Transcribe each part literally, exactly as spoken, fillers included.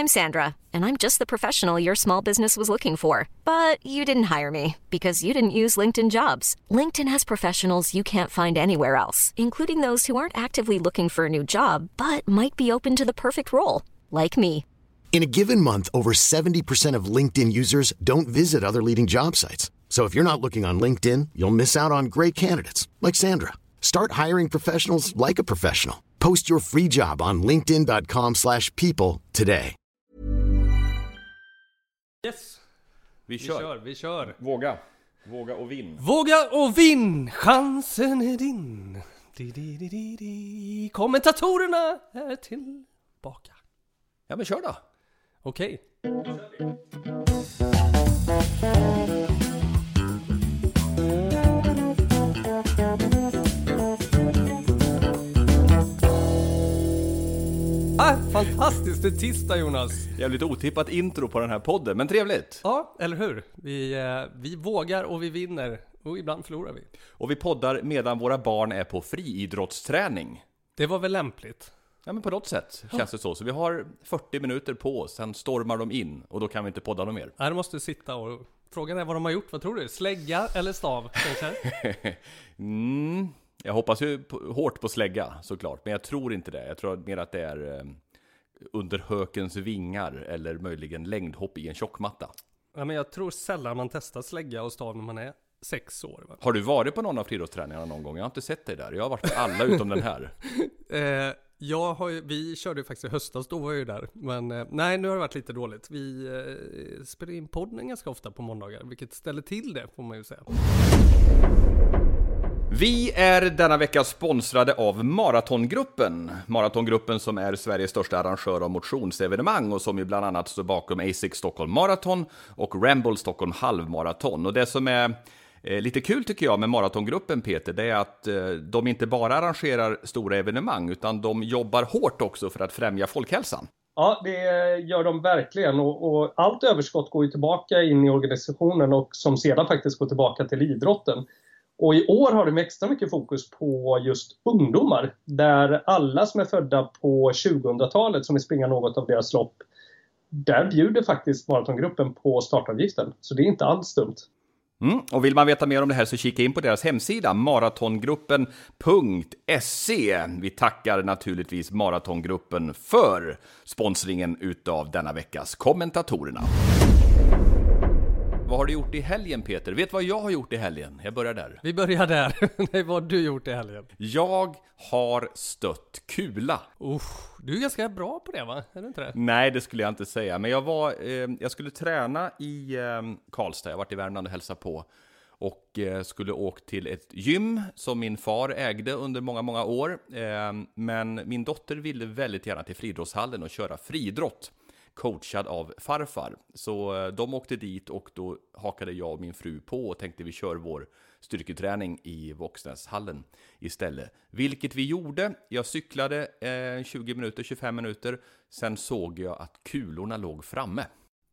I'm Sandra, and I'm just the professional your small business was looking for. But you didn't hire me because you didn't use LinkedIn Jobs. LinkedIn has professionals you can't find anywhere else, including those who aren't actively looking for a new job, but might be open to the perfect role, like me. In a given month, over seventy percent of LinkedIn users don't visit other leading job sites. So if you're not looking on LinkedIn, you'll miss out on great candidates like Sandra. Start hiring professionals like a professional. Post your free job on linkedin dot com slash people today. Yes. Vi Vi kör. kör, vi kör. Våga. Våga och vinn. Våga och vinn! Chansen är din. Di, di, di, di, di. Kommentatorerna är tillbaka. Ja, men kör då. Okej. Ah, fantastiskt, det är tisdag, Jonas. Jävligt otippat intro på den här podden, men trevligt. Ja, eller hur? Vi, eh, vi vågar och vi vinner. Och ibland förlorar vi. Och vi poddar medan våra barn är på friidrottsträning. Det var väl lämpligt? Ja, men på något sätt känns det så. Så vi har fyrtio minuter på oss, sen stormar de in. Och då kan vi inte podda dem mer. Nej, de måste sitta och... Frågan är vad de har gjort, vad tror du? Slägga eller stav, kanske? mm, jag hoppas ju på, hårt på slägga, såklart. Men jag tror inte det. Jag tror mer att det är eh, under hökens vingar. Eller möjligen längdhopp i en tjockmatta. Ja, men jag tror sällan man testar slägga och stav när man är sex år. Va? Har du varit på någon av friidrottsträningarna någon gång? Jag har inte sett dig där. Jag har varit på alla utom den här. eh, jag har ju, vi körde ju faktiskt i höstas, då var jag ju där. Men eh, nej, nu har det varit lite dåligt. Vi eh, spelar in podden ganska ofta på måndagar, vilket ställer till det, får man ju säga. Vi är denna vecka sponsrade av Maratongruppen. Maratongruppen som är Sveriges största arrangör av motionsevenemang och som ju bland annat står bakom A S I C Stockholm Marathon och Ramble Stockholm halvmaraton. Och det som är eh, lite kul tycker jag med Maratongruppen, Peter, det är att eh, de inte bara arrangerar stora evenemang utan de jobbar hårt också för att främja folkhälsan. Ja, det gör de verkligen och, och allt överskott går ju tillbaka in i organisationen och som sedan faktiskt går tillbaka till idrotten. Och i år har de extra mycket fokus på just ungdomar, där alla som är födda på tjugohundratalet som vill springa något av deras lopp, där bjuder faktiskt Maratongruppen på startavgiften. Så det är inte alls dumt. Mm. Och vill man veta mer om det här så kika in på deras hemsida maratongruppen punkt se. Vi tackar naturligtvis Maratongruppen för sponsringen utav denna veckas kommentatorerna. Vad har du gjort i helgen, Peter? Vet vad jag har gjort i helgen? Jag börjar där. Vi börjar där. Nej, vad har du gjort i helgen? Jag har stött kula. Uff, du är ganska bra på det, va? Är det inte det? Nej, det skulle jag inte säga. Men jag var, eh, jag skulle träna i eh, Karlstad. Jag har varit i Värmland och hälsat på. Och eh, skulle åka till ett gym som min far ägde under många, många år. Eh, men min dotter ville väldigt gärna till friidrottshallen och köra friidrott. Coachad av farfar. Så de åkte dit och då hakade jag och min fru på och tänkte vi kör vår styrketräning i Våxnäshallen istället. Vilket vi gjorde. Jag cyklade eh, tjugo minuter, tjugofem minuter. Sen såg jag att kulorna låg framme.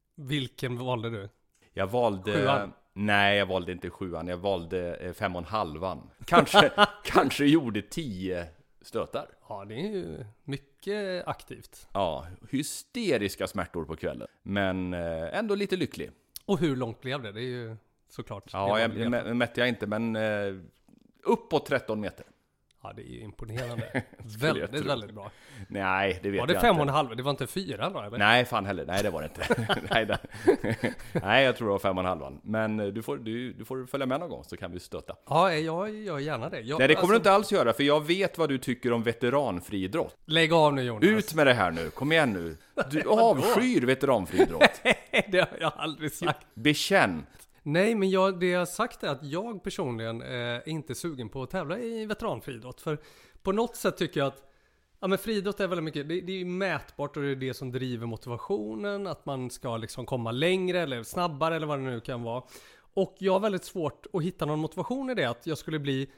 Vilken valde du? Jag valde... Sjuan? Nej, jag valde inte sjuan. Jag valde eh, fem och en halvan. Kanske, kanske gjorde tio stötar. Ja, det är ju mycket aktivt. Ja, hysteriska smärtor på kvällen. Men eh, ändå lite lycklig. Och hur långt blev det? Det är ju såklart. Ja, jag, jag mätte jag inte, men eh, uppåt tretton meter. Ja, det är ju imponerande. väldigt, väldigt bra. Nej, det vet jag inte. Var det fem och en halv? Det var inte fyra då, eller? Nej, fan heller. Nej, det var det inte. Nej, det... Nej, jag tror det var fem och en halvan. Men du får, du, du får följa med någon gång så kan vi stötta. Ja, jag gör gärna det. Jag, Nej, det kommer alltså... du inte alls göra, för jag vet vad du tycker om veteranfriidrott. Lägg av nu, Jonas. Ut med det här nu. Kom igen nu. Du avskyr veteranfriidrott. Det har jag aldrig sagt. Bekänn. Nej, men jag, det jag har sagt är att jag personligen eh, är inte sugen på att tävla i veteranfriidrott. För på något sätt tycker jag att ja, men friidrott är väldigt mycket, det, det är ju mätbart och det är det som driver motivationen. Att man ska liksom komma längre eller snabbare eller vad det nu kan vara. Och jag har väldigt svårt att hitta någon motivation i det. Att jag skulle bli,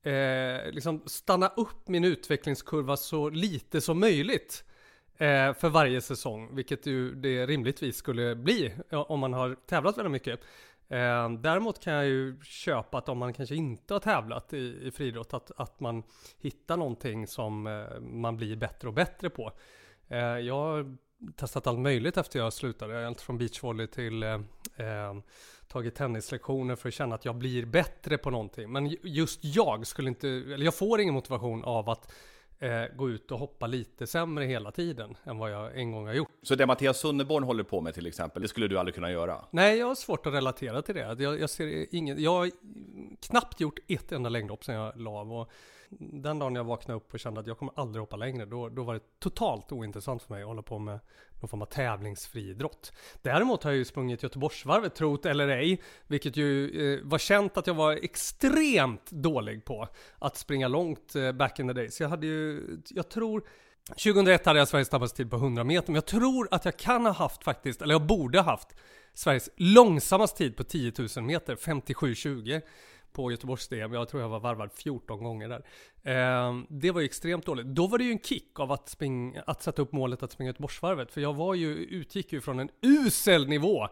eh, liksom stanna upp min utvecklingskurva så lite som möjligt. Eh, för varje säsong. Vilket ju det rimligtvis skulle bli om man har tävlat väldigt mycket. Eh, däremot kan jag ju köpa att om man kanske inte har tävlat i, i friidrott att, att man hittar någonting som eh, man blir bättre och bättre på. Eh, jag testat allt möjligt efter jag slutade. Jag har allt från beachvolley till eh, eh, tagit tennislektioner för att känna att jag blir bättre på någonting. Men just jag skulle inte, eller jag får ingen motivation av att eh, gå ut och hoppa lite sämre hela tiden än vad jag en gång har gjort. Så det Mattias Sunderborn håller på med till exempel, det skulle du aldrig kunna göra? Nej, jag har svårt att relatera till det. Jag, jag ser ingen, jag har knappt gjort ett enda längdhopp sedan jag la av, och den dagen jag vaknade upp och kände att jag kommer aldrig hoppa längre, då, då var det totalt ointressant för mig att hålla på med någon form av tävlingsfriidrott. Däremot har jag ju sprungit Göteborgsvarvet, trot eller ej, vilket ju eh, var känt att jag var extremt dålig på att springa långt eh, back in the days. Jag hade ju, jag tror tjugohundraett hade jag Sveriges snabbaste tid på hundra meter, men jag tror att jag kan ha haft faktiskt, eller jag borde ha haft Sveriges långsammaste tid på tio tusen meter, femtiosju tjugo på Göteborgs-D M. Jag tror jag var varvad fjorton gånger där. Eh, det var ju extremt dåligt. Då var det ju en kick av att, spring, att sätta upp målet att springa Göteborgsvarvet. För jag var ju, utgick ju från en usel nivå.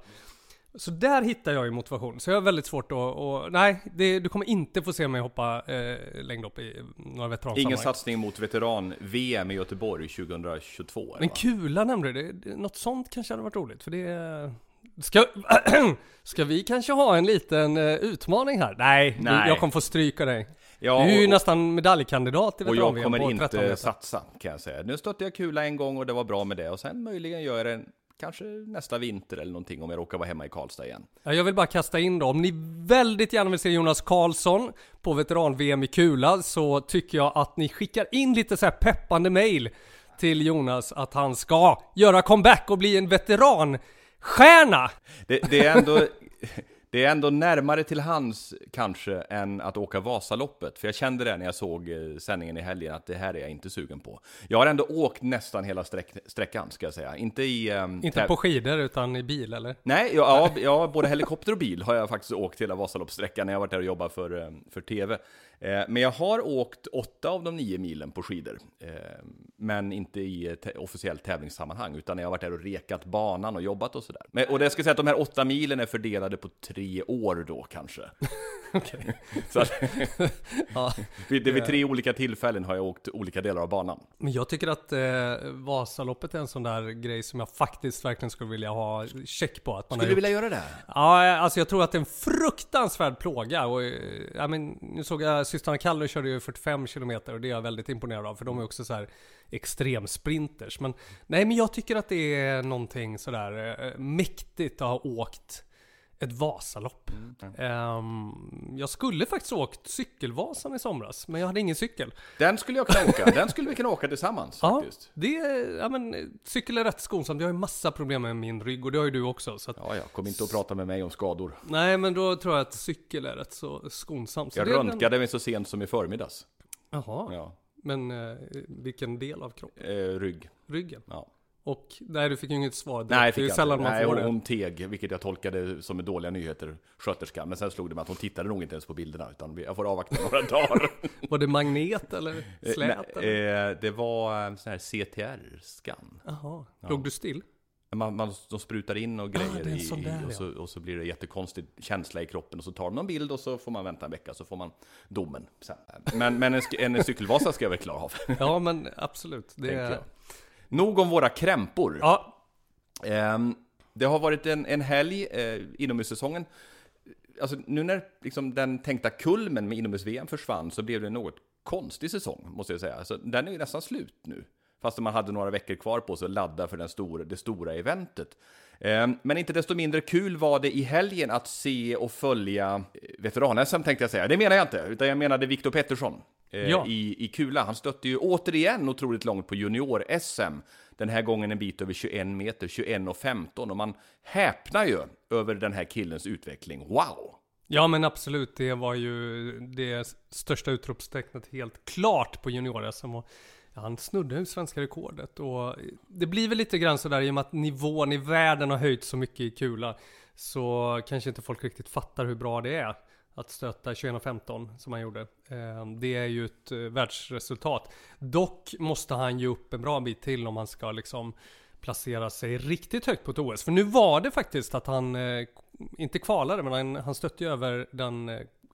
Så där hittar jag ju motivation. Så jag har väldigt svårt att... Och, nej, det, du kommer inte få se mig hoppa eh, längd upp i några veteransammanhang. Ingen satsning mot veteran-V M i Göteborg tjugohundratjugotvå? Men kula nämnde det. det. Något sånt kanske hade varit roligt. För det... Ska, ska vi kanske ha en liten uh, utmaning här? Nej, Nej. Du, jag kommer få stryka dig. Ja, du är ju och, nästan medaljkandidat i och jag kommer på inte satsa, kan jag säga. Nu stötte jag kula en gång och det var bra med det. Och sen möjligen gör jag det kanske nästa vinter eller någonting om jag råkar vara hemma i Karlstad igen. Ja, jag vill bara kasta in då. Om ni väldigt gärna vill se Jonas Karlsson på veteran-V M i kula, så tycker jag att ni skickar in lite så här peppande mail till Jonas att han ska göra comeback och bli en veteran stjärna! Det, det, är ändå, det är ändå närmare till hands kanske än att åka Vasaloppet. För jag kände det när jag såg sändningen i helgen att det här är jag inte sugen på. Jag har ändå åkt nästan hela sträck, sträckan ska jag säga. Inte i... Um, inte på skidor utan i bil eller? Nej, ja, ja, ja, både helikopter och bil har jag faktiskt åkt hela Vasaloppssträckan när jag varit där och jobbat för, för tv. Eh, men jag har åkt åtta av de nio milen på skidor. Eh, men inte i te- officiellt tävlingssammanhang, utan jag har varit där och rekat banan och jobbat och sådär. Men, och det ska jag säga att de här åtta milen är fördelade på tre år då kanske. Okej. Så att, ja, vid, vid tre olika tillfällen har jag åkt olika delar av banan. Men jag tycker att eh, Vasaloppet är en sån där grej som jag faktiskt verkligen skulle vilja ha check på. Att man skulle du vilja göra det? Ja, alltså jag tror att det är en fruktansvärd plåga. Och, ja, men, nu såg jag systrarna Kalle körde ju fyrtiofem kilometer och det är jag väldigt imponerad av. För de är också så här extremsprinters. Men nej, men jag tycker att det är någonting sådär eh, mäktigt att ha åkt ett Vasalopp. Mm. Um, jag skulle faktiskt åkt cykelvasan i somras, men jag hade ingen cykel. Den skulle jag kunna åka. Den skulle vi kunna åka tillsammans faktiskt. Ja, det är, ja, men cykel är rätt skonsamt. Jag har ju massa problem med min rygg och det har ju du också. Så att, ja, jag kommer inte att prata med mig om skador. Nej, men då tror jag att cykel är rätt så skonsamt. Så jag röntgade mig så sent som i förmiddags. Jaha. Ja. Men eh, vilken del av kroppen? Eh, rygg. Ryggen? Ja. Och nej, du fick ju inget svar. Nej, det fick är jag sällan inte. man Nej, får hon, det. hon teg, vilket jag tolkade som dåliga nyheter, sköterskan. Men sen slog det mig att hon tittade nog inte ens på bilderna, utan jag får avvakta några dagar. Var det magnet eller slät? Eh, eller? Eh, det var en sån här C T R-scan. Jaha, ja. Låg du still? Man, man, de sprutar in och grejer ah, i, där, och, så, och så blir det jättekonstig känsla i kroppen. Och så tar de någon bild och så får man vänta en vecka, så får man domen. Men, men en, en cykelvasa ska jag väl klara av. Ja, men absolut. Det är... Nog om våra krämpor. Ja. Um, det har varit en, en helg uh, inomhussäsongen. Alltså, nu när liksom, den tänkta kulmen med inomhus-V M försvann, så blev det en något konstig säsong, måste jag säga. Alltså, den är ju nästan slut nu. Fast man hade några veckor kvar på sig att ladda för den stora, det stora eventet. Um, men inte desto mindre kul var det i helgen att se och följa veteran-S M, tänkte jag säga. Det menar jag inte, utan jag menade Viktor Pettersson. Ja. I, i kula. Han stötte ju återigen otroligt långt på junior-S M. Den här gången en bit över tjugoen meter, tjugoen och femton. Och man häpnar ju över den här killens utveckling. Wow! Ja, men absolut. Det var ju det största utropstecknet helt klart på junior-S M. Och ja, han snudde ju svenska rekordet. Och det blir väl lite grann sådär i och med att nivån i världen har höjt så mycket i kula. Så kanske inte folk riktigt fattar hur bra det är att stöta tjugoen och femton som han gjorde. Det är ju ett världsresultat. Dock måste han ju upp en bra bit till om han ska liksom placera sig riktigt högt på ett O S. För nu var det faktiskt att han inte kvalade, men han, han stötte ju över den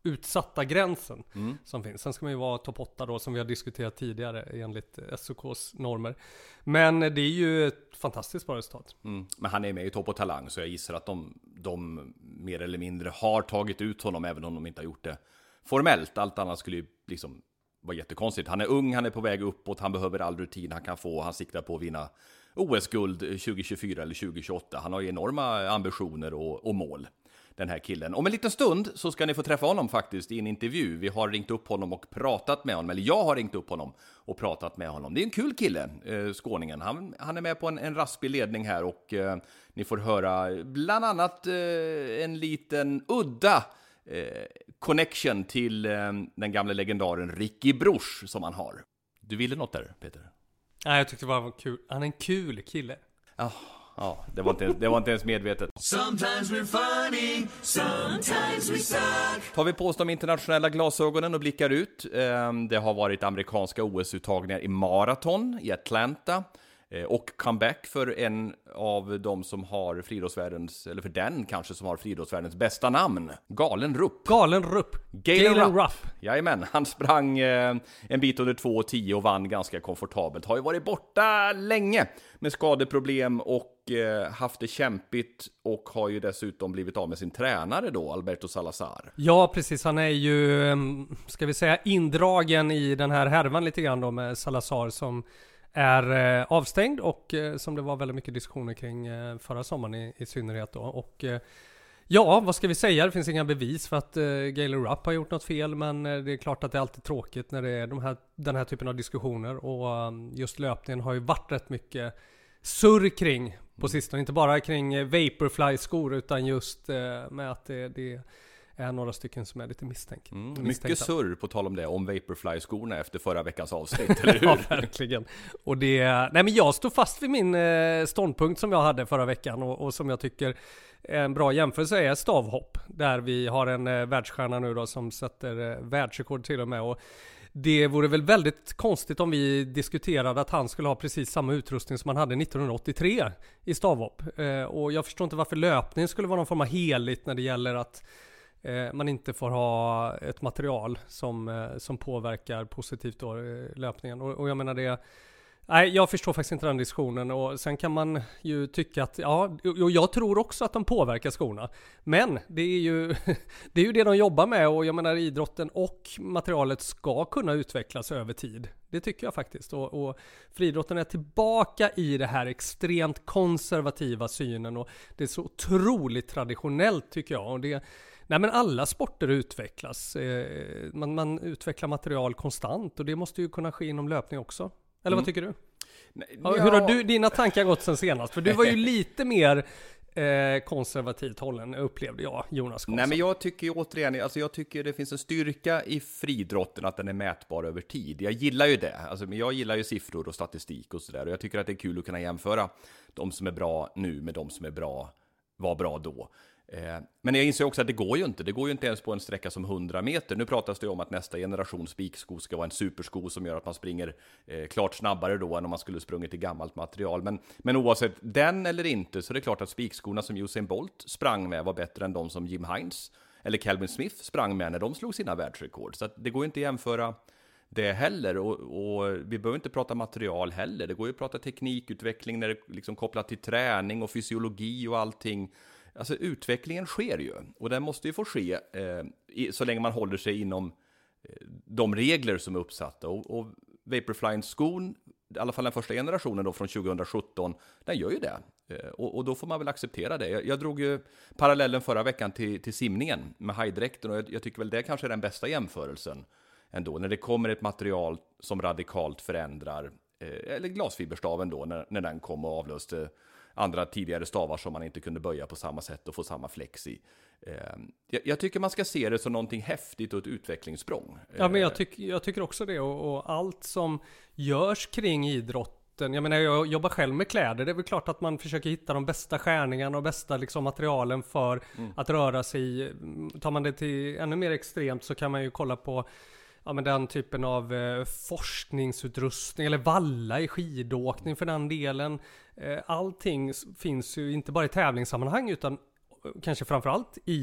utsatta gränsen Mm. som finns. Sen ska man ju vara topp åtta då, som vi har diskuterat tidigare enligt S O K:s normer. Men det är ju ett fantastiskt bra resultat. Mm. Men han är med i Topp och Talang, så jag gissar att de, de mer eller mindre har tagit ut honom, även om de inte har gjort det formellt. Allt annat skulle ju liksom vara jättekonstigt. Han är ung, han är på väg uppåt, han behöver all rutin han kan få. Han siktar på att vinna O S-guld tjugo tjugofyra eller tjugo tjugoåtta. Han har ju enorma ambitioner och, och mål, den här killen. Om en liten stund så ska ni få träffa honom faktiskt i en intervju. Vi har ringt upp honom och pratat med honom, eller jag har ringt upp honom och pratat med honom. Det är en kul kille, eh, skåningen. Han, han är med på en, en raspig ledning här, och eh, ni får höra bland annat eh, en liten udda eh, connection till eh, den gamla legendaren Ricky Bruch som han har. Du ville något där, Peter? Nej, jag tyckte det var kul. Han är en kul kille. Ja, ja det, var inte, det var inte ens medvetet. Sometimes we're funny, sometimes we suck. Tar vi på oss de internationella glasögonen och blickar ut. Det har varit amerikanska O S-uttagningar i maraton i Atlanta. Och comeback för en av de som har friidrottsvärldens, eller för den kanske som har friidrottsvärldens bästa namn. Galen Rupp. Galen Rupp. Galen, Galen Rupp. Rupp. Jajamän, han sprang eh, en bit under två tio och vann ganska komfortabelt. Har ju varit borta länge med skadeproblem och eh, haft det kämpigt, och har ju dessutom blivit av med sin tränare då, Alberto Salazar. Ja, precis. Han är ju, ska vi säga, indragen i den här härvan lite grann då med Salazar, som är eh, avstängd, och eh, som det var väldigt mycket diskussioner kring eh, förra sommaren i, i synnerhet då. Och eh, ja, vad ska vi säga? Det finns inga bevis för att eh, Galen Rupp har gjort något fel, men eh, det är klart att det är alltid tråkigt när det är de här, den här typen av diskussioner, och um, just löpningen har ju varit rätt mycket surr kring på sistone, inte bara kring eh, Vaporfly-skor, utan just eh, med att det, det är några stycken som är lite misstänk. Mm, mycket surr på tal om det, om Vaporfly-skorna efter förra veckans avsnitt, eller hur? Ja, verkligen. Och det, nej men jag stod fast vid min eh, ståndpunkt som jag hade förra veckan, och, och som jag tycker är en bra jämförelse är stavhopp, där vi har en eh, världsstjärna nu då som sätter eh, världsrekord till och med, och det vore väl väldigt konstigt om vi diskuterade att han skulle ha precis samma utrustning som han hade nittonhundraåttiotre i stavhopp. Eh, och jag förstår inte varför löpningen skulle vara någon form av heligt när det gäller att man inte får ha ett material som, som påverkar positivt då, löpningen. Och, och jag menar det, nej, jag förstår faktiskt inte den diskussionen. Och sen kan man ju tycka att, ja, och jag tror också att de påverkar skorna. Men det är ju det är ju det de jobbar med, och jag menar idrotten och materialet ska kunna utvecklas över tid. Det tycker jag faktiskt. Och, och friidrotten är tillbaka i det här extremt konservativa synen, och det är så otroligt traditionellt tycker jag. Och det Nej, men alla sporter utvecklas. Eh, man, man utvecklar material konstant, och det måste ju kunna ske inom löpning också. Eller mm. vad tycker du? Nej, ja, hur har du, dina tankar gått sen senast? För du var ju lite mer eh, konservativt hållen, upplevde jag, Jonas Karlsson. Nej, men jag tycker ju återigen, alltså jag tycker det finns en styrka i friidrotten att den är mätbar över tid. Jag gillar ju det. Alltså, jag gillar ju siffror och statistik och sådär. Och jag tycker att det är kul att kunna jämföra de som är bra nu med de som är bra, var bra då. Men jag inser också att det går ju inte. Det går ju inte ens på en sträcka som hundra meter. Nu pratas det om att nästa generation spiksko ska vara en supersko som gör att man springer eh, klart snabbare då än om man skulle sprungit i gammalt material. Men, men oavsett den eller inte, så är det klart att spikskorna som Usain Bolt sprang med var bättre än de som Jim Hines eller Calvin Smith sprang med när de slog sina världsrekord. Så att det går ju inte att jämföra det heller, och, och vi behöver inte prata material heller. Det går ju att prata teknikutveckling när det liksom kopplat till träning och fysiologi och allting. Alltså utvecklingen sker ju, och den måste ju få ske eh, i, så länge man håller sig inom eh, de regler som är uppsatta. Och, och Vaporfly-skon, i alla fall den första generationen då från tjugohundrasjutton, den gör ju det. Eh, och, och då får man väl acceptera det. Jag, jag drog ju parallellen förra veckan till, till simningen med hajdräkten, och jag, jag tycker väl det kanske är den bästa jämförelsen ändå. När det kommer ett material som radikalt förändrar, eh, eller glasfiberstaven då, när, när den kom och avlöste andra tidigare stavar som man inte kunde böja på samma sätt och få samma flex i. Jag, jag tycker man ska se det som någonting häftigt och ett utvecklingssprång. Ja, men jag, tyck, jag tycker också det. Och, och allt som görs kring idrotten. Jag menar, jag jobbar själv med kläder. Det är väl klart att man försöker hitta de bästa skärningarna och bästa liksom, materialen för mm. att röra sig i. Tar man det till ännu mer extremt så kan man ju kolla på ja, men den typen av eh, forskningsutrustning eller valla i skidåkning för den delen. Eh, allting finns ju inte bara i tävlingssammanhang utan kanske framförallt i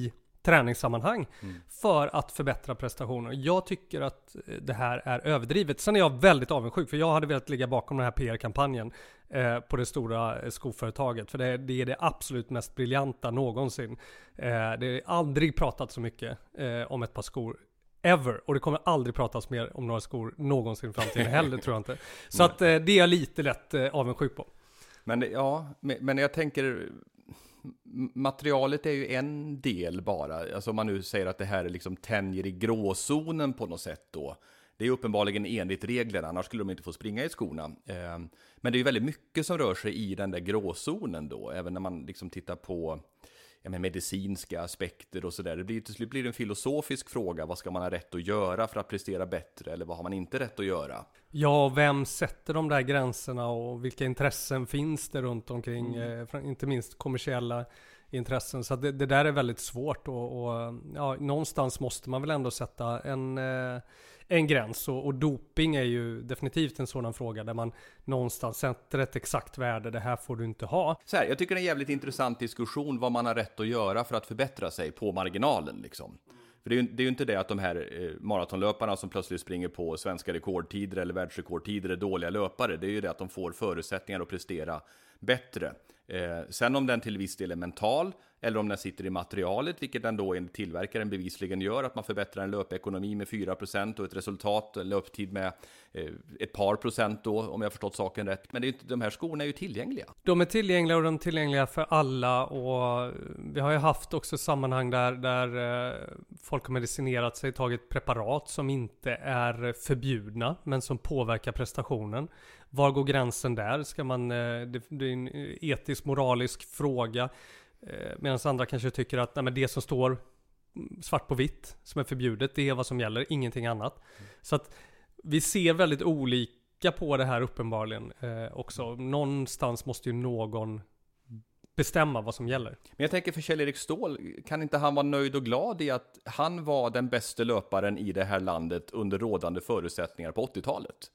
träningssammanhang mm. för att förbättra prestationen. Jag tycker att det här är överdrivet. Sen är jag väldigt avundsjuk, för jag hade velat ligga bakom den här P R-kampanjen eh, på det stora skoföretaget. För det, det är det absolut mest briljanta någonsin. Eh, det är aldrig pratat så mycket eh, om ett par skor ever. Och det kommer aldrig pratas mer om några skor någonsin i framtiden heller, tror jag inte. Så att eh, det är jag lite lätt eh, avundsjuk på. Men det, ja, men jag tänker... Materialet är ju en del bara. Alltså om man nu säger att det här är liksom tänjer i gråzonen på något sätt då. Det är uppenbarligen enligt reglerna, annars skulle de inte få springa i skorna. Men det är ju väldigt mycket som rör sig i den där gråzonen då. Även när man liksom tittar på ja, men medicinska aspekter och sådär. Det blir till slut blir det en filosofisk fråga. Vad ska man ha rätt att göra för att prestera bättre? Eller vad har man inte rätt att göra? Ja, vem sätter de där gränserna och vilka intressen finns det runt omkring? Mm. Eh, inte minst kommersiella intressen. Så det, det där är väldigt svårt och, och ja, någonstans måste man väl ändå sätta en, eh, en gräns. Och, och doping är ju definitivt en sådan fråga där man någonstans sätter ett exakt värde. Det här får du inte ha. Så här, jag tycker det är en jävligt intressant diskussion vad man har rätt att göra för att förbättra sig på marginalen liksom. För det är, ju, det är ju inte det att de här eh, maratonlöparna som plötsligt springer på svenska rekordtider eller världsrekordtider är dåliga löpare. Det är ju det att de får förutsättningar att prestera bättre. Eh, sen om den till viss del är mental eller om den sitter i materialet, vilket den då enligt tillverkaren bevisligen gör, att man förbättrar en löpekonomi med fyra procent och ett resultat, en löptid med eh, ett par procent då, om jag har förstått saken rätt. Men det är inte, de här skorna är ju tillgängliga. De är tillgängliga och de är tillgängliga för alla, och vi har ju haft också sammanhang där, där eh, folk har medicinerat sig, tagit preparat som inte är förbjudna men som påverkar prestationen. Var går gränsen där? Ska man, eh, det, det är en etisk, moralisk fråga. Medan andra kanske tycker att nej, men det som står svart på vitt som är förbjudet, det är vad som gäller, ingenting annat. Mm. Så att vi ser väldigt olika på det här uppenbarligen eh, också. Någonstans måste ju någon bestämma vad som gäller. Men jag tänker för Kjell-Erik Ståhl, kan inte han vara nöjd och glad i att han var den bästa löparen i det här landet under rådande förutsättningar på åttiotalet?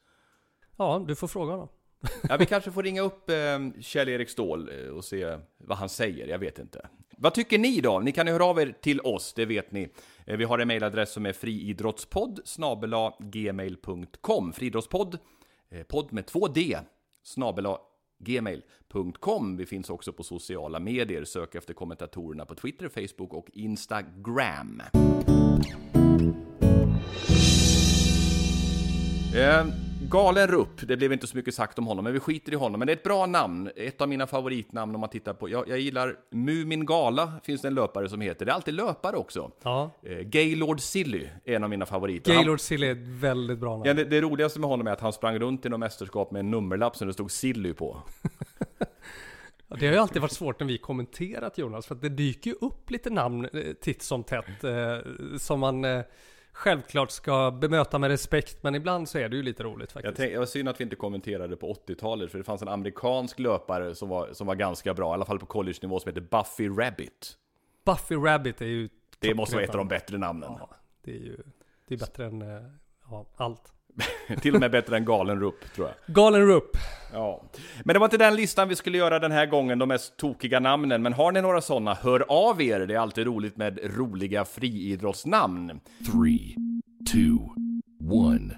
Ja, du får fråga honom. Ja, vi kanske får ringa upp eh, Kjell-Erik Ståhl och se vad han säger, jag vet inte. Vad tycker ni då? Ni kan ju höra av er till oss, det vet ni. Eh, vi har en mejladress som är friidrottspodd snabel-a gmail punkt com. Friidrottspodd, eh, podd med två D, snabel-a gmail punkt com. Vi finns också på sociala medier, sök efter kommentatorerna på Twitter, Facebook och Instagram. Eh, Galen Rupp, det blev inte så mycket sagt om honom, men vi skiter i honom. Men det är ett bra namn, ett av mina favoritnamn om man tittar på. Jag, jag gillar Mumin Gala, finns det en löpare som heter. Det är alltid löpare också. Ja. Eh, Gaylord Silly är en av mina favoriter. Gaylord Silly är ett väldigt bra namn. Ja, det, det roligaste med honom är att han sprang runt i någon mästerskap med en nummerlapp som det stod Silly på. Ja, det har ju alltid varit svårt när vi kommenterat, Jonas, för att det dyker ju upp lite namn eh, titt som tätt eh, som man... Eh, självklart ska bemöta med respekt, men ibland så är det ju lite roligt faktiskt. Jag, tänk, jag var synd att vi inte kommenterade på åttiotalet, för det fanns en amerikansk löpare som var, som var ganska bra, i alla fall på college-nivå, som heter Buffy Rabbit. Buffy Rabbit är ju... Det måste vara ett av de bättre namnen. Ja, det är ju det är bättre än ja, allt. Till och med bättre än Galen Rupp, tror jag. Galen Rupp. Ja. Men det var inte den listan vi skulle göra den här gången, de mest tokiga namnen. Men har ni några sådana, hör av er. Det är alltid roligt med roliga friidrottsnamn. Three, two, one.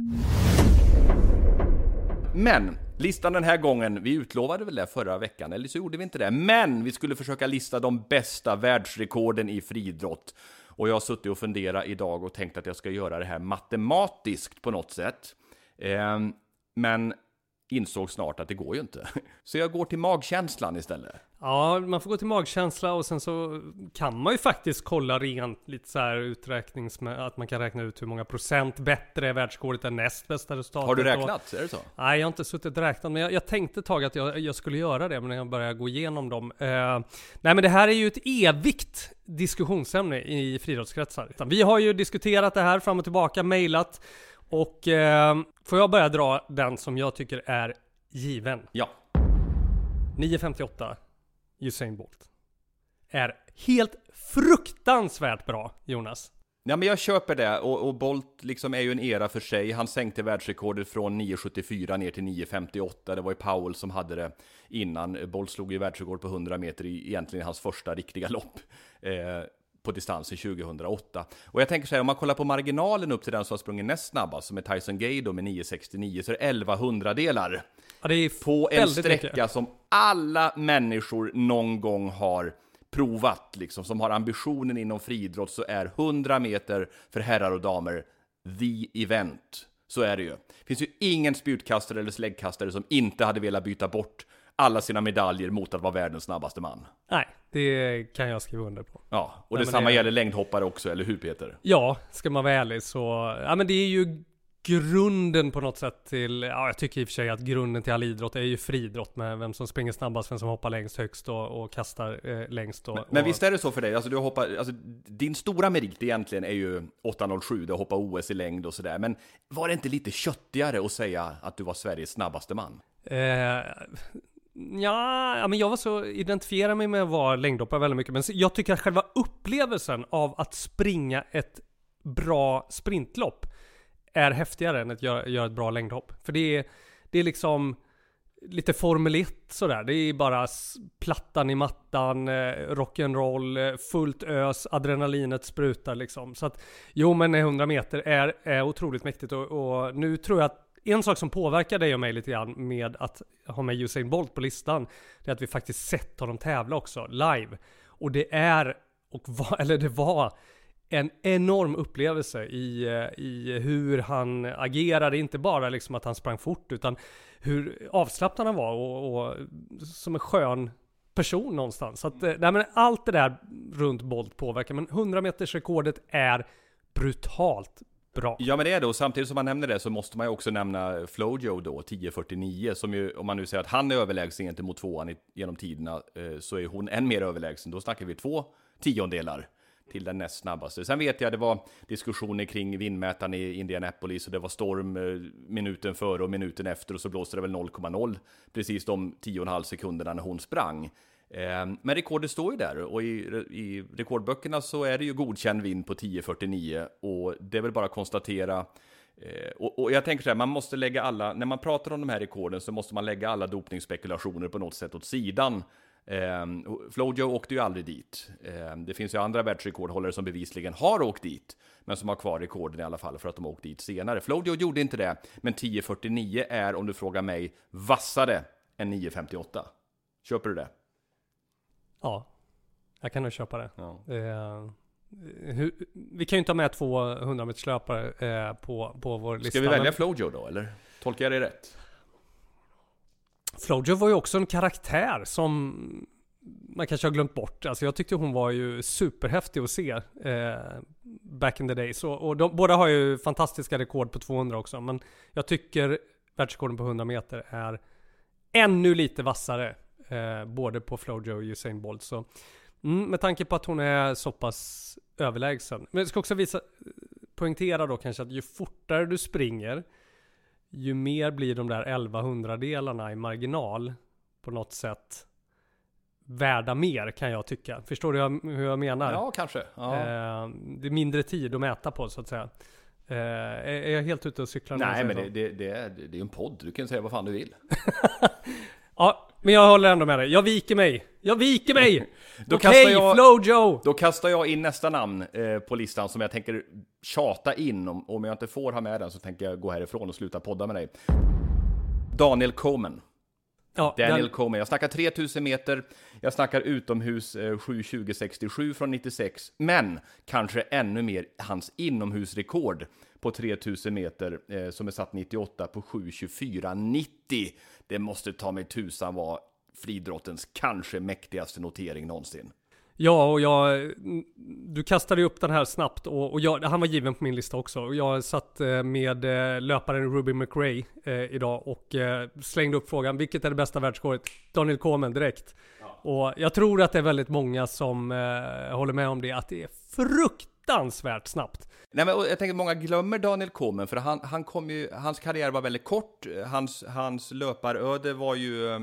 Men listan den här gången, vi utlovade väl det förra veckan, eller så gjorde vi inte det. Men vi skulle försöka lista de bästa världsrekorden i friidrott. Och jag har suttit och funderat idag och tänkt att jag ska göra det här matematiskt på något sätt. Eh, men insåg snart att det går ju inte. Så jag går till magkänslan istället. Ja, man får gå till magkänsla, och sen så kan man ju faktiskt kolla rent lite så här uträknings med att man kan räkna ut hur många procent bättre är världsrekordet än näst bästa resultatet. Har du räknat? Och, är det så? Nej, jag har inte suttit och räknat, men jag, jag tänkte ett tag att jag, jag skulle göra det, men när jag började gå igenom dem. Eh, nej, men det här är ju ett evigt diskussionsämne i friidrottskretsar. Vi har ju diskuterat det här fram och tillbaka, mejlat, och eh, får jag börja dra den som jag tycker är given? Ja. nio femtioåtta Usain Bolt är helt fruktansvärt bra, Jonas. Ja, men jag köper det, och, och Bolt liksom är ju en era för sig. Han sänkte världsrekordet från nio sjuttiofyra ner till nio femtioåtta. Det var ju Powell som hade det innan. Bolt slog ju världsrekord på hundra meter i egentligen hans första riktiga lopp. Eh, på distansen tjugohundraåtta. Och jag tänker så här, om man kollar på marginalen upp till den som har sprungit näst snabbast, som är Tyson Gay då med nio sextionio, så är det elva hundradelar. Ja, det är på en sträcka mycket. Som alla människor någon gång har provat, liksom, som har ambitionen inom friidrott, så är hundra meter för herrar och damer the event. Så är det ju. Det finns ju ingen spjutkastare eller släggkastare som inte hade velat byta bort alla sina medaljer mot att vara världens snabbaste man. Nej, det kan jag skriva under på. Ja, och Nej, detsamma det... gäller längdhoppare också, eller hur Peter? Ja, ska man vara ärlig så... Ja, men det är ju grunden på något sätt till... Ja, jag tycker i och för sig att grunden till all idrott är ju friidrott med vem som springer snabbast, vem som hoppar längst högst och, och kastar eh, längst. Och, men, men och... visst är det så för dig? Alltså, du hoppar, alltså, din stora merit egentligen är ju åtta noll sju, du hoppar O S i längd och sådär. Men var det inte lite köttigare att säga att du var Sveriges snabbaste man? Eh, ja, ja, men jag var så identifierad mig med att vara längdhoppare väldigt mycket. Men jag tycker att själva upplevelsen av att springa ett bra sprintlopp är häftigare än att göra, göra ett bra längdhopp. För det är, det är liksom lite Formel ett sådär. Det är bara plattan i mattan, eh, rock'n'roll, fullt ös, adrenalinet sprutar liksom. Så att, jo men hundra meter är, är otroligt mäktigt. Och, och nu tror jag att en sak som påverkar dig och mig lite grann med att ha med Usain Bolt på listan, det är att vi faktiskt sett honom tävla också, live. Och det är, och var, eller det var en enorm upplevelse i, i hur han agerade, inte bara liksom att han sprang fort, utan hur avslappnad han var och, och som en skön person någonstans. Så att, nej, men allt det där runt Bolt påverkar, men hundra meters rekordet är brutalt bra. Ja, men det är det, och samtidigt som man nämner det så måste man ju också nämna Flojo då, tio fyrtionio, som ju, om man nu säger att han är överlägsen gentemot tvåan i, genom tiderna, eh, så är hon än mer överlägsen. Då snackar vi två tiondelar till den näst snabbaste. Sen vet jag det var diskussioner kring vindmätaren i Indianapolis och det var storm eh, minuten före och minuten efter och så blåste det väl noll komma noll precis de tio och en halv sekunderna när hon sprang. Eh, men rekordet står ju där och i, i rekordböckerna så är det ju godkänd vind på tio fyrtionio och det är väl bara att konstatera eh, och, och jag tänker så här, man måste lägga alla, när man pratar om de här rekorden så måste man lägga alla dopningsspekulationer på något sätt åt sidan. Um, Flojo åkte ju aldrig dit. Um, det finns ju andra världsrekordhållare som bevisligen har åkt dit, men som har kvar rekorden i alla fall för att de har åkt dit senare. Flojo gjorde inte det, men tio fyrtionio är, om du frågar mig, vassare än nio femtioåtta. Köper du det? Ja, jag kan nog köpa det. Ja. Eh, hur, vi kan ju inte ha med två hundra meters löpare eh, på, på vår lista. Ska vi välja men... Flojo då, eller? Tolkar jag det rätt? Flojo var ju också en karaktär som man kanske har glömt bort. Alltså jag tyckte hon var ju superhäftig att se eh, back in the days. Och, och de, båda har ju fantastiska rekord på tvåhundra också. Men jag tycker världsrekorden på hundra meter är ännu lite vassare. Eh, både på Flojo och Usain Bolt. Så, mm, med tanke på att hon är så pass överlägsen. Men jag ska också visa, poängtera då kanske att ju fortare du springer, ju mer blir de där elva hundradelarna i marginal på något sätt värda mer, kan jag tycka. Förstår du hur jag menar? Ja, kanske. Ja. Eh, det är mindre tid att mäta på, så att säga. Eh, är jag helt ute och cyklar? Nej, men det, det, det, är, det är en podd. Du kan säga vad fan du vill. Ja, men jag håller ändå med dig. Jag viker mig. Jag viker mig! Då Okej, kastar jag- Flojo! Då kastar jag in nästa namn eh, på listan som jag tänker tjata in. Om, om jag inte får ha med den så tänker jag gå härifrån och sluta podda med dig. Daniel Komen. Ja, Daniel den, Komen. Jag snackar tre tusen meter. Jag snackar utomhus eh, sju tjugo sextiosju från nittiosex. Men kanske ännu mer hans inomhusrekord på tre tusen meter eh, som är satt nittioåtta på sju tjugofyra nittio. Det måste ta mig tusan vara friidrottens kanske mäktigaste notering någonsin. ja, och jag... Du kastade upp den här snabbt och, och jag, han var given på min lista också. Och jag satt eh, med eh, löparen Ruby McRae eh, idag och eh, slängde upp frågan, vilket är det bästa världsrekordet? Daniel Komen direkt. Ja. Och jag tror att det är väldigt många som eh, håller med om det, att det är fruktansvärt snabbt. Nej, men jag tänker många glömmer Daniel Komen för han, han kom ju, hans karriär var väldigt kort. Hans, hans löparöde var ju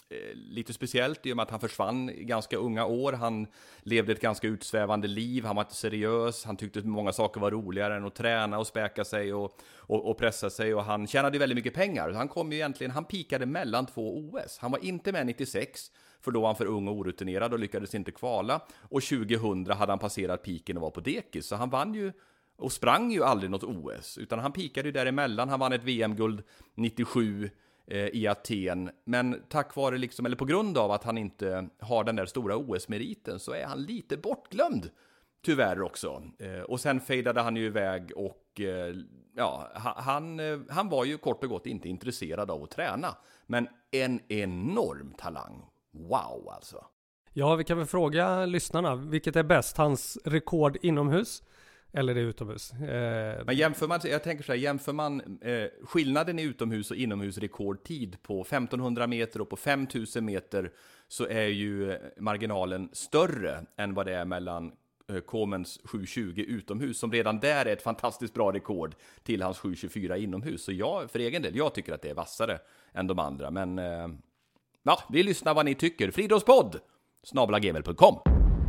lite speciellt i och med att han försvann i ganska unga år. Han levde ett ganska utsvävande liv, han var inte seriös, han tyckte att många saker var roligare än att träna och späka sig och, och, och pressa sig, och han tjänade väldigt mycket pengar. Han kom ju egentligen, han pikade mellan två O S. Han var inte med nittiosex, för då var han för ung och orutinerad och lyckades inte kvala, och tjugohundra hade han passerat piken och var på dekis, så han vann ju och sprang ju aldrig något O S, utan han pikade ju däremellan. Han vann ett V M-guld nittiosju eh, i Aten, men tack vare liksom, eller på grund av att han inte har den där stora O S-meriten, så är han lite bortglömd tyvärr också. Eh, och sen fejdade han ju iväg och eh, ja, han, eh, han var ju kort och gott inte intresserad av att träna, men en enorm talang. Wow alltså. Ja, vi kan väl fråga lyssnarna, vilket är bäst? Hans rekord inomhus eller det utomhus? Eh... Men jämför man, jag tänker så här, jämför man eh, skillnaden i utomhus och inomhus rekordtid på femtonhundra meter och på fem tusen meter, så är ju marginalen större än vad det är mellan eh, Comens sju tjugo utomhus, som redan där är ett fantastiskt bra rekord, till hans sju tjugofyra inomhus. Så jag, för egen del, jag tycker att det är vassare än de andra. Men eh, ja, vi lyssnar vad ni tycker. Friidrottspodd snabel-a gmail punkt com.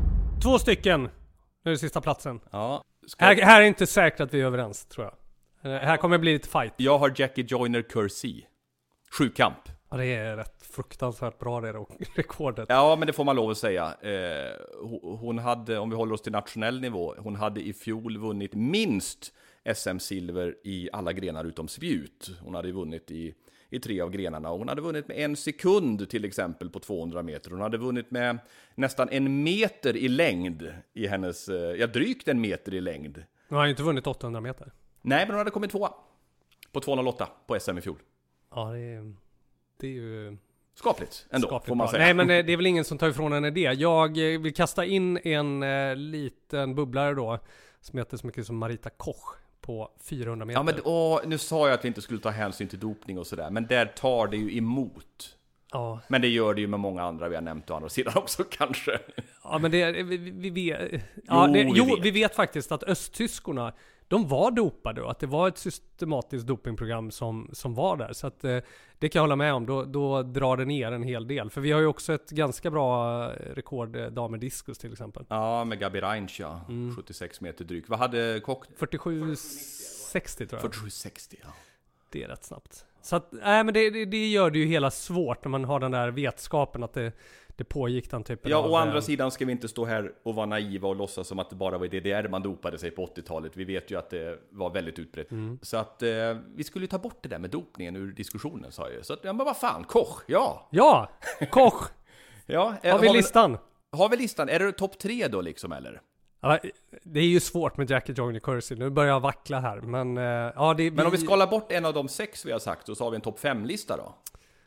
Två stycken. Nu är det sista platsen. Ja. Ska... Här, här är inte säkert att vi är överens, tror jag. Här kommer det bli lite fight. Jag har Jackie Joyner-Kersee. Sjukamp. Ja, det är rätt fruktansvärt bra det rekordet. Ja, men det får man lov att säga. Eh, hon hade, om vi håller oss till nationell nivå, hon hade i fjol vunnit minst S M-silver i alla grenar utom spjut. Hon hade vunnit i, i tre av grenarna. Och hon hade vunnit med en sekund till exempel på tvåhundra meter. Hon hade vunnit med nästan en meter i längd i hennes, ja, drygt en meter i längd. Hon har ju inte vunnit åttahundra meter. Nej, men hon hade kommit tvåa på två noll åtta på S M i fjol. Ja, det är, det är ju... skapligt ändå, skapligt får man bra. säga. Nej, men det är väl ingen som tar ifrån henne det. Jag vill kasta in en eh, liten bubblare då, som heter så mycket som Marita Koch på fyrahundra meter. Ja, men åh, nu sa jag att vi inte skulle ta hänsyn till dopning och sådär, men där tar det ju emot. Ja. Men det gör det ju med många andra vi har nämnt å andra sidan också kanske. Ja, men det, vi, vi, vet, ja, jo, det, vi, jo vet. vi vet faktiskt att östtyskorna, de var dopade och att det var ett systematiskt dopingprogram som, som var där. Så att, eh, det kan jag hålla med om. Då, då drar det ner en hel del. För vi har ju också ett ganska bra rekord, eh, damer diskus till exempel. Ja, med Gabi Reinsch, ja. Mm. sjuttiosex meter drygt. Vad hade Koch? fyrtiosju sextio tror jag. fyrtiosju sextio, ja. Det är rätt snabbt. Så att, nej, men det, det, det gör det ju hela svårt när man har den där vetskapen att det, det pågick den typen ja, av... Ja, å andra sidan ska vi inte stå här och vara naiva och låtsas som att det bara var i D D R man dopade sig på åttiotalet. Vi vet ju att det var väldigt utbrett. Mm. Så att eh, vi skulle ju ta bort det där med dopningen ur diskussionen, sa jag ju. Så att, ja, men vad fan, Koch, ja! Ja, Koch! Ja, eh, har vi har listan? Vi, har vi listan? Är det topp tre då liksom, eller? Ja, det är ju svårt med Jackie Joyner-Kersee. Nu börjar jag vackla här. Men, ja, det, men om vi skalar bort en av de sex vi har sagt, så har vi en topp fem-lista då.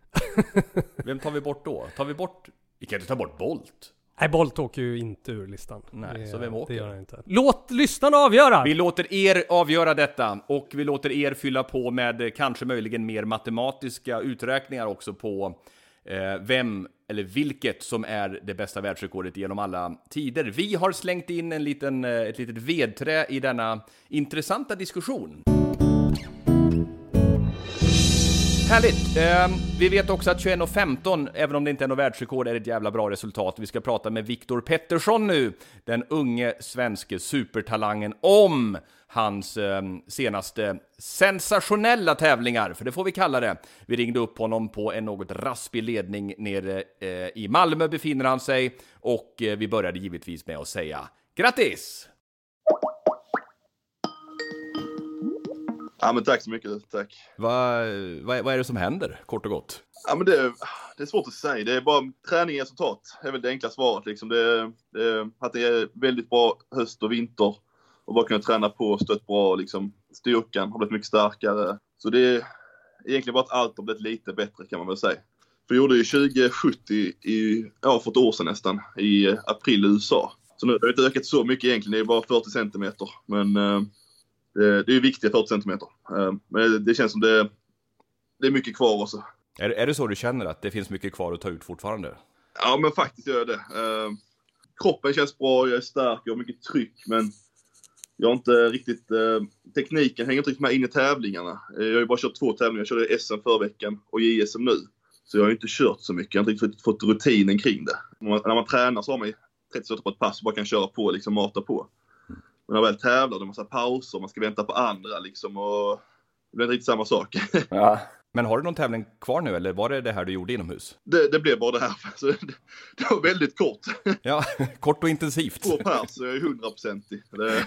Vem tar vi bort då? Tar vi bort... Vi kan inte ta bort Bolt. Nej, Bolt åker ju inte ur listan. Nej, det, så vem åker? Det gör han inte. Låt lyssnarna avgöra! Vi låter er avgöra detta. Och vi låter er fylla på med kanske möjligen mer matematiska uträkningar också på eh, vem eller vilket som är det bästa världsrekordet genom alla tider. Vi har slängt in en liten, ett litet vedträ i denna intressanta diskussion. Härligt! Eh, vi vet också att tjugoett femton, även om det inte är något världsrekord, är ett jävla bra resultat. Vi ska prata med Viktor Pettersson nu, den unge svenske supertalangen, om hans eh, senaste sensationella tävlingar, för det får vi kalla det. Vi ringde upp honom på en något raspig ledning nere eh, i Malmö befinner han sig, och eh, vi började givetvis med att säga grattis! Ja, men tack så mycket, tack. Vad va, va är det som händer, kort och gott? Ja, men det, det är svårt att säga. Det är bara träning och resultat. Det är väl det enkla svaret. Liksom. Det, det, att det är väldigt bra höst och vinter. Och bara kunna träna på och stött bra. Liksom. Styrkan har blivit mycket starkare. Så det är egentligen bara att allt har blivit lite bättre, kan man väl säga. För jag gjorde ju tjugo sjuttio i, ja, för ett år sedan nästan, i april i U S A. Så nu har det inte ökat så mycket egentligen. Det är bara fyrtio centimeter. Men... Eh, Det, det är ju viktiga fyrtio centimeter. Men det, det känns som det, det är mycket kvar också. Är, är det så du känner, att det finns mycket kvar att ta ut fortfarande? Ja, men faktiskt gör jag det. Kroppen känns bra, jag är stark, jag har mycket tryck. Men jag har inte riktigt... Tekniken hänger inte riktigt med in i tävlingarna. Jag har ju bara kört två tävlingar. Jag körde S M förra veckan och J S M nu. Så jag har ju inte kört så mycket. Jag har inte riktigt fått rutinen kring det. Man, när man tränar så har man ju trettio minuter på ett pass och bara kan köra på och liksom mata på. Men när man väl tävlar, då måste man ha pauser, man ska vänta på andra liksom, och det blir inte riktigt samma sak. Ja. Men har du någon tävling kvar nu, eller var det det här du gjorde inomhus? Det, det blev bara det här. Så det, det var väldigt kort. Ja, kort och intensivt. Två pers, så jag är hundraprocentig. Det...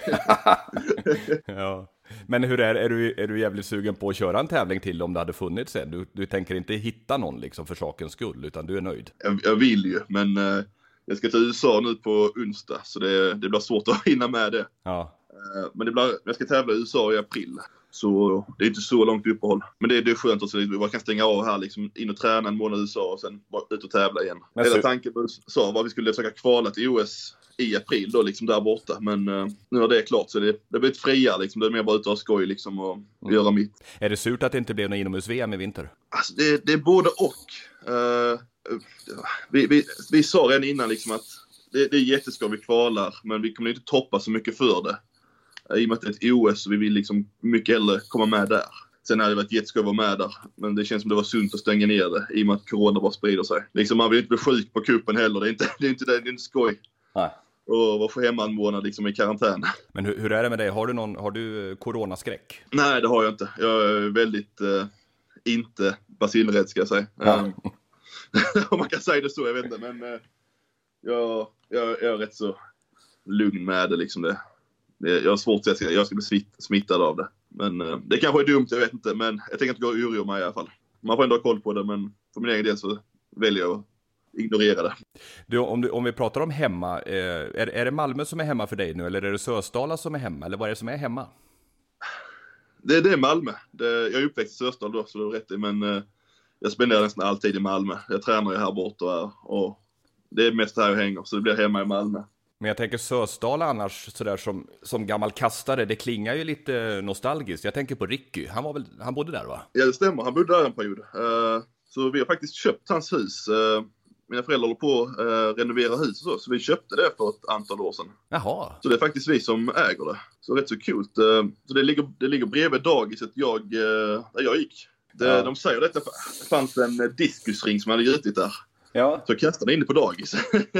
Ja. Men hur är, är, du, är du jävligt sugen på att köra en tävling till om det hade funnits sen? Du, du tänker inte hitta någon liksom för sakens skull, utan du är nöjd? Jag, jag vill ju, men eh, jag ska till U S A nu på onsdag, så det, det blir svårt att hinna med det. Ja. Eh, men det blir, jag ska tävla i U S A i april, så det är inte så långt uppehåll. Men det, det är skönt att vi kan stänga av här, liksom, in och träna en månad i U S A och sen ut och tävla igen. Men hela så... tanken på U S A var att vi skulle försöka kvala till O S i april då, liksom där borta. Men uh, nu är det klart, så det, det blir ett friare liksom. Det är mer bara ut och skoj liksom och mm. göra mitt. Är det surt att det inte blev någon inomhus-V M i vinter? Alltså det, det är både och. Uh, vi, vi, vi sa redan innan liksom att det, det är jätteskoj vi kvalar, men vi kommer inte toppa så mycket för det. Uh, I och med att det är ett O S, så vi vill liksom mycket hellre komma med där. Sen hade det varit jätteskoj att vara med där, men det känns som det var sunt att stänga ner det i och med att corona bara sprider sig. Liksom, man vill inte bli sjuk på kuppen heller, det är inte, det är inte, det är inte skoj. Nej. Och vara för hemma en månad liksom i karantän. Men hur, hur är det med dig? Har du, någon, har du coronaskräck? Nej, det har jag inte. Jag är väldigt eh, inte basilrädd, ska jag säga. Ja. Um, om man kan säga det så, jag vet inte. Men eh, jag, jag, jag är rätt så lugn med det. Liksom det. det jag har svårt att säga att jag ska bli smittad av det. Men eh, det kanske är dumt, jag vet inte. Men jag tänker inte gå och oroa mig i alla fall. Man får ändå ha koll på det, men för min egen del så väljer jag ignorera det. Du, om, du, om vi pratar om hemma, eh, är, är det Malmö som är hemma för dig nu, eller är det Sösdala som är hemma, eller vad är det som är hemma? Det, det är Malmö. Det, jag är uppväxt i Sösdala då, så det är rätt i, men eh, jag spenderar nästan alltid i Malmö. Jag tränar ju här borta och, och det är mest här jag hänger, så det blir hemma i Malmö. Men jag tänker Sösdala annars, sådär som, som gammal kastare, det klingar ju lite nostalgiskt. Jag tänker på Ricky, han, var väl, han bodde där va? Ja, det stämmer, han bodde där en period. Uh, så vi har faktiskt köpt hans hus. Uh, Mina föräldrar håller på att eh, renovera hus och så, så vi köpte det för ett antal år sedan. Jaha. Så det är faktiskt vi som äger det. Så rätt så kul. Eh, så det ligger, det ligger bredvid dagiset jag, eh, där jag gick. Det, ja. De säger att det fanns en diskusring som hade gjutit där. Ja. Så jag kastade den inne på dagis.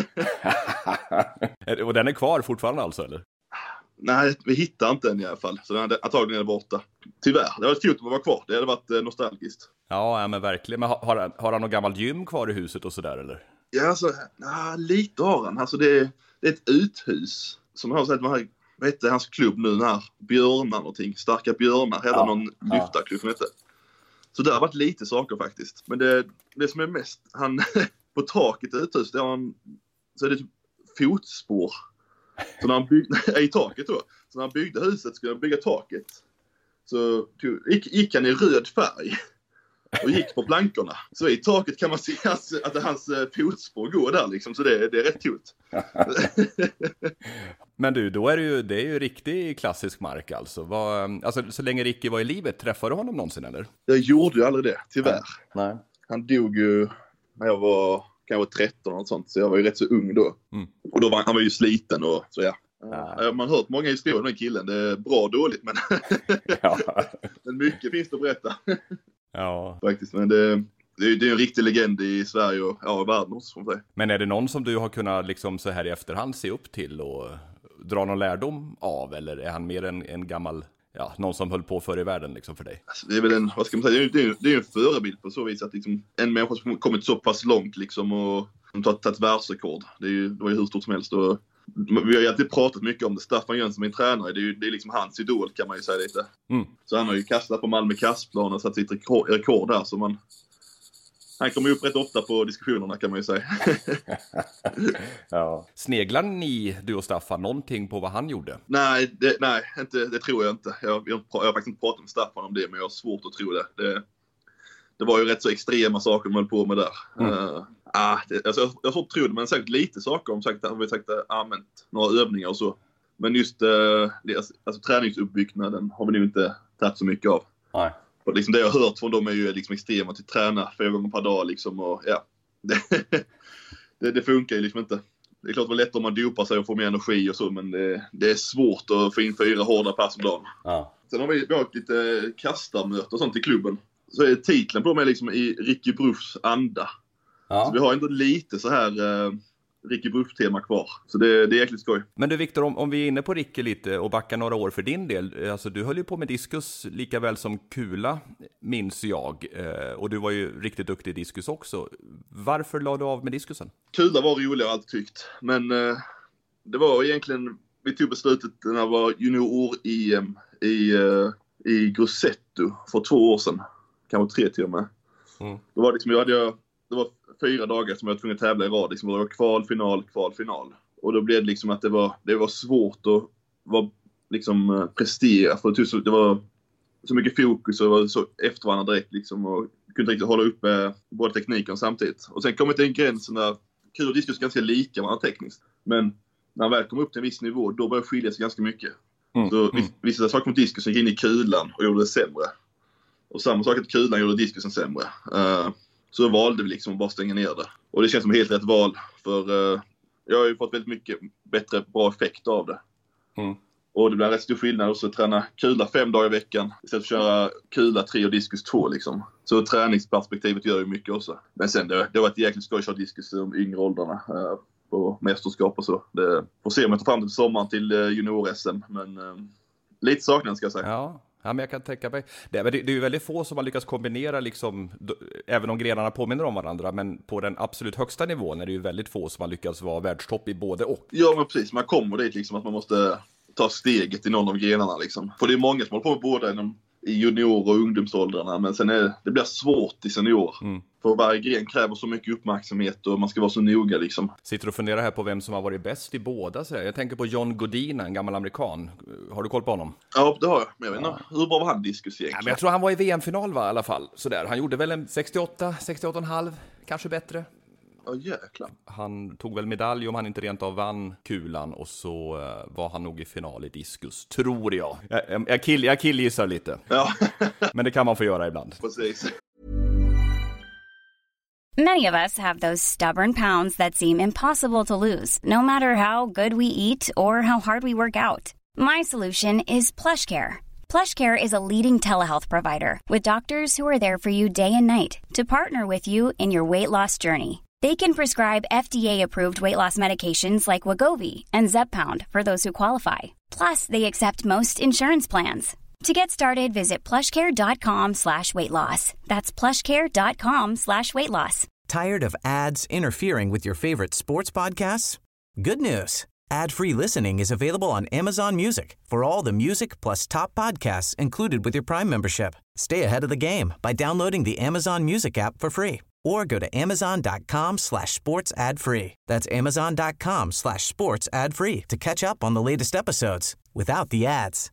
Och den är kvar fortfarande alltså, eller? Nej, vi hittar inte den i alla fall. Så den är antagligen är borta. Tyvärr, det hade varit kul om den var kvar. Det hade varit eh, nostalgiskt. Ja, ja, men verkligen. Men har, har, han, har han någon gammal gym kvar i huset och sådär, eller? Ja, alltså, ja, lite har han. Alltså, det, det är ett uthus. Som har sett, man har, vad heter hans klubb nu, den här Björnar någonting. Starka Björnar, heter ja. Någon lyftarklubb som heter. Så det har varit lite saker faktiskt. Men det, det som är mest, han på taket i uthus, det har han, så är det typ fotspår. Så när han byggde, i taket då. Så när han byggde huset skulle han bygga taket. Så gick, gick han i röd färg. Och gick på plankorna. Så i taket kan man se hans, att hans fotspår går där liksom. Så det, det är rätt coolt. Men du, då är det ju, det är ju riktig klassisk mark alltså. Vad, alltså. Så länge Ricky var i livet, träffade du honom någonsin eller? Jag gjorde ju aldrig det, tyvärr. Nej. Nej. Han dog ju när jag var kanske tretton och sånt. Så jag var ju rätt så ung då. Mm. Och då var han var ju sliten och så ja. Ja. Man har hört många historier om den killen. Det är bra och dåligt, men, ja. Men mycket finns det att berätta. Ja. Faktiskt, men det, det, är, det är en riktig legend i Sverige och ja, i världen också, får man säga. Men är det någon som du har kunnat liksom så här i efterhand se upp till och dra någon lärdom av? Eller är han mer en, en gammal, ja, någon som höll på förr i världen liksom för dig? Alltså, det är väl en, vad ska man säga, det är ju det är en förebild på så vis att liksom, en människa som kommit så pass långt liksom och som tagit ett världsrekord. Det, är ju, det var ju hur stort som helst och vi har ju alltid pratat mycket om det. Staffan Jönsson, min tränare, det är ju det är liksom hans idol kan man ju säga lite. Mm. Så han har ju kastat på Malmö kastplan och satt sitt rekord, rekord där. Så man, han kommer ju upp rätt ofta på diskussionerna kan man ju säga. Ja. Sneglar ni, du och Staffan, någonting på vad han gjorde? Nej, det, nej inte, det tror jag inte. Jag, jag, jag har faktiskt inte pratat med Staffan om det, men jag har svårt att tro det. Det, det var ju rätt så extrema saker man höll på med där. Mm. Uh, ah, det, alltså, jag, jag har svårt att tro det, men säkert lite saker. Om sagt, har vi sagt använt några övningar och så. Men just uh, alltså, alltså, träningsuppbyggnaden har vi nu inte tagit så mycket av. Nej. Och liksom det jag har hört från dem är ju liksom extremt att träna fyra gånger per dag. Liksom, och, ja, det, det, det funkar ju liksom inte. Det är klart det var lätt om man dopar sig och får mer energi och så, men det, det är svårt att få in fyra hårda pass om dagen. Ja. Sen har vi, vi har lite kastarmöte och sånt i klubben. så är titeln på mig liksom i Ricky Bruffs anda. Ja. Så vi har ändå lite så här... Eh, Ricky Bruff-tema kvar. Så det, det är jäkligt skoj. Men du Viktor, om, om vi är inne på Ricky lite och backar några år för din del. Alltså du höll ju på med diskus lika väl som kula, minns jag. Eh, och du var ju riktigt duktig i diskus också. Varför la du av med diskusen? Kula var roligare allt tyckt. Men eh, det var egentligen, vi tog beslutet när jag var junior-E M i, eh, i Grosseto för två år sedan. Kanske tre till och med. Mm. Då var det liksom, jag hade jag, det var fyra dagar som jag var tvungen att tävla i rad. Liksom, det var kval, final, kval, final. Och då blev det liksom att det var, det var svårt att var, liksom, prestera. För det, det var så mycket fokus och det var så efter varandra direkt. Liksom, och kunde inte riktigt hålla upp eh, båda tekniken samtidigt. Och sen kom det till en gräns när kul och diskus är ganska lika varandra tekniskt. Men när man väl kom upp till en viss nivå, då började det skilja sig ganska mycket. Mm. Så mm. vissa saker med diskus gick in i kulan och gjorde det sämre. Och samma sak att kulan gjorde diskusen sämre. Uh, Så valde vi liksom att bara stänga ner det. Och det känns som helt rätt val. För uh, jag har ju fått väldigt mycket bättre, bra effekt av det. Mm. Och det blir en rätt stor skillnad också att träna kula fem dagar i veckan. Istället för att köra kula tre och diskus två liksom. Så träningsperspektivet gör ju mycket också. Men sen det, det har varit jäkligt skoj att köra diskus i de yngre åldrarna. Uh, på mästerskap och så. Det får se om jag tar fram det till sommaren till uh, junior-S M. Men uh, lite saknad ska jag säga. Ja. Ja, men jag kan tänka mig. Det, det, det är ju väldigt få som har lyckats kombinera, liksom, d- även om grenarna påminner om varandra, men på den absolut högsta nivån är det ju väldigt få som har lyckats vara världstopp i både och. Ja, men precis. Man kommer dit liksom att man måste ta steget i någon av grenarna. Liksom. För det är många som håller på med båda inom, i junior- och ungdomsåldrarna, men sen är det blir svårt i senior. Mm. För varje gren kräver så mycket uppmärksamhet och man ska vara så noga liksom. Sitter och funderar här på vem som har varit bäst i båda. Så jag tänker på John Godina, en gammal amerikan. Har du koll på honom? Ja, det har jag. Men jag vet inte, ja. Hur bra var han diskus egentligen? Ja, men jag tror han var i V M-final va, i alla fall. Sådär. Han gjorde väl en sextioåtta, sextioåtta komma fem, kanske bättre. Ja, jäklar. Han tog väl medalj om han inte rent av vann kulan och så uh, var han nog i final i diskus, tror jag. Jag, jag, jag, kill, jag killgissar lite. Ja. Men det kan man få göra ibland. Precis. Many of us have those stubborn pounds that seem impossible to lose, no matter how good we eat or how hard we work out. My solution is PlushCare. PlushCare is a leading telehealth provider with doctors who are there for you day and night to partner with you in your weight loss journey. They can prescribe F D A-approved weight loss medications like Wegovy and Zepbound for those who qualify. Plus, they accept most insurance plans. To get started, visit plushcare.com slash weight loss. That's plushcare.com slash weight loss. Tired of ads interfering with your favorite sports podcasts? Good news. Ad-free listening is available on Amazon Music for all the music plus top podcasts included with your Prime membership. Stay ahead of the game by downloading the Amazon Music app for free or go to amazon.com slash sports ad free. That's amazon.com slash sports ad free to catch up on the latest episodes without the ads.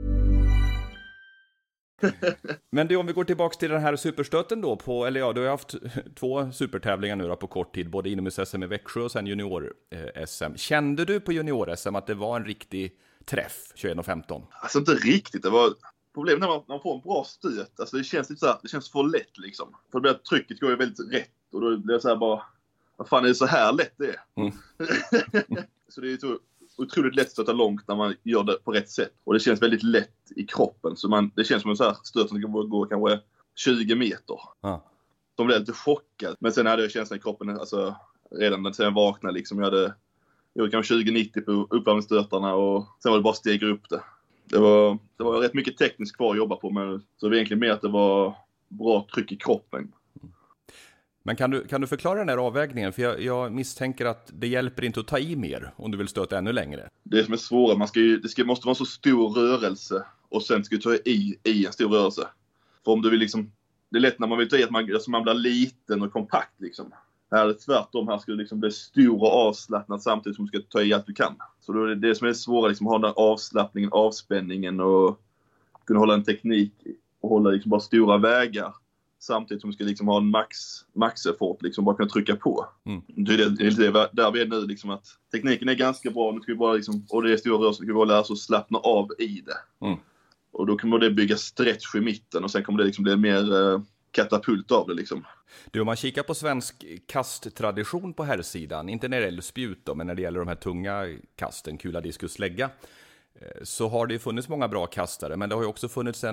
Men det, om vi går tillbaka till den här superstöten då på, eller ja, du har haft två supertävlingar nu då på kort tid, både inomhus-S M i Växjö och sen junior-S M. Kände du på junior-S M att det var en riktig träff tjugoett komma femton? Alltså inte riktigt, det var problemet när man, när man får en bra stöt. Alltså det känns lite så här, det känns för lätt liksom. För det blir, trycket går ju väldigt rätt och då blir det så här bara, vad fan är det så här lätt det är? Mm. Så det är så otroligt lätt att stöta långt när man gör det på rätt sätt. Och det känns väldigt lätt i kroppen. Så man, det känns som en så här stöt som kan gå kanske tjugo meter. Ah. De blev lite chockad. Men sen hade jag känslan i kroppen, alltså redan när jag vaknade liksom. Jag hade gjort kanske tjugo nittio på uppvärmningsstötarna och sen var det bara stegra upp det. Det var, det var rätt mycket tekniskt kvar att jobba på. Men så det var egentligen mer att det var bra tryck i kroppen. Men kan du, kan du förklara den här avvägningen? För jag, jag misstänker att det hjälper inte att ta i mer om du vill stöta ännu längre. Det som är svårare, man ska ju, det ska, måste vara så stor rörelse och sen ska du ta i, i en stor rörelse. För om du vill liksom, det är lätt när man vill ta i att man, alltså man blir liten och kompakt liksom. Här är det tvärtom, här ska du liksom bli stor och avslappnad samtidigt som du ska ta i allt du kan. Så då är det det som är svårare, liksom, att ha den avslappningen, avspänningen och kunna hålla en teknik och hålla liksom bara stora vägar. Samtidigt som du ska liksom ha en max, max-effort, liksom bara kunna trycka på. Mm. Det är det, det, är det där vi är nu, liksom att tekniken är ganska bra, men ska vi bara liksom, och det är stora rörelser, ska vi bara lära oss att slappna av i det. Mm. Och då kommer det bygga stretch i mitten och sen kommer det liksom bli mer eh, katapult av det liksom. Du, om man kikar på svensk kasttradition på här sidan, inte när det gäller spjut då, men när det gäller de här tunga kasten, kula, diskus, lägga, så har det ju funnits många bra kastare, men det har ju också funnits en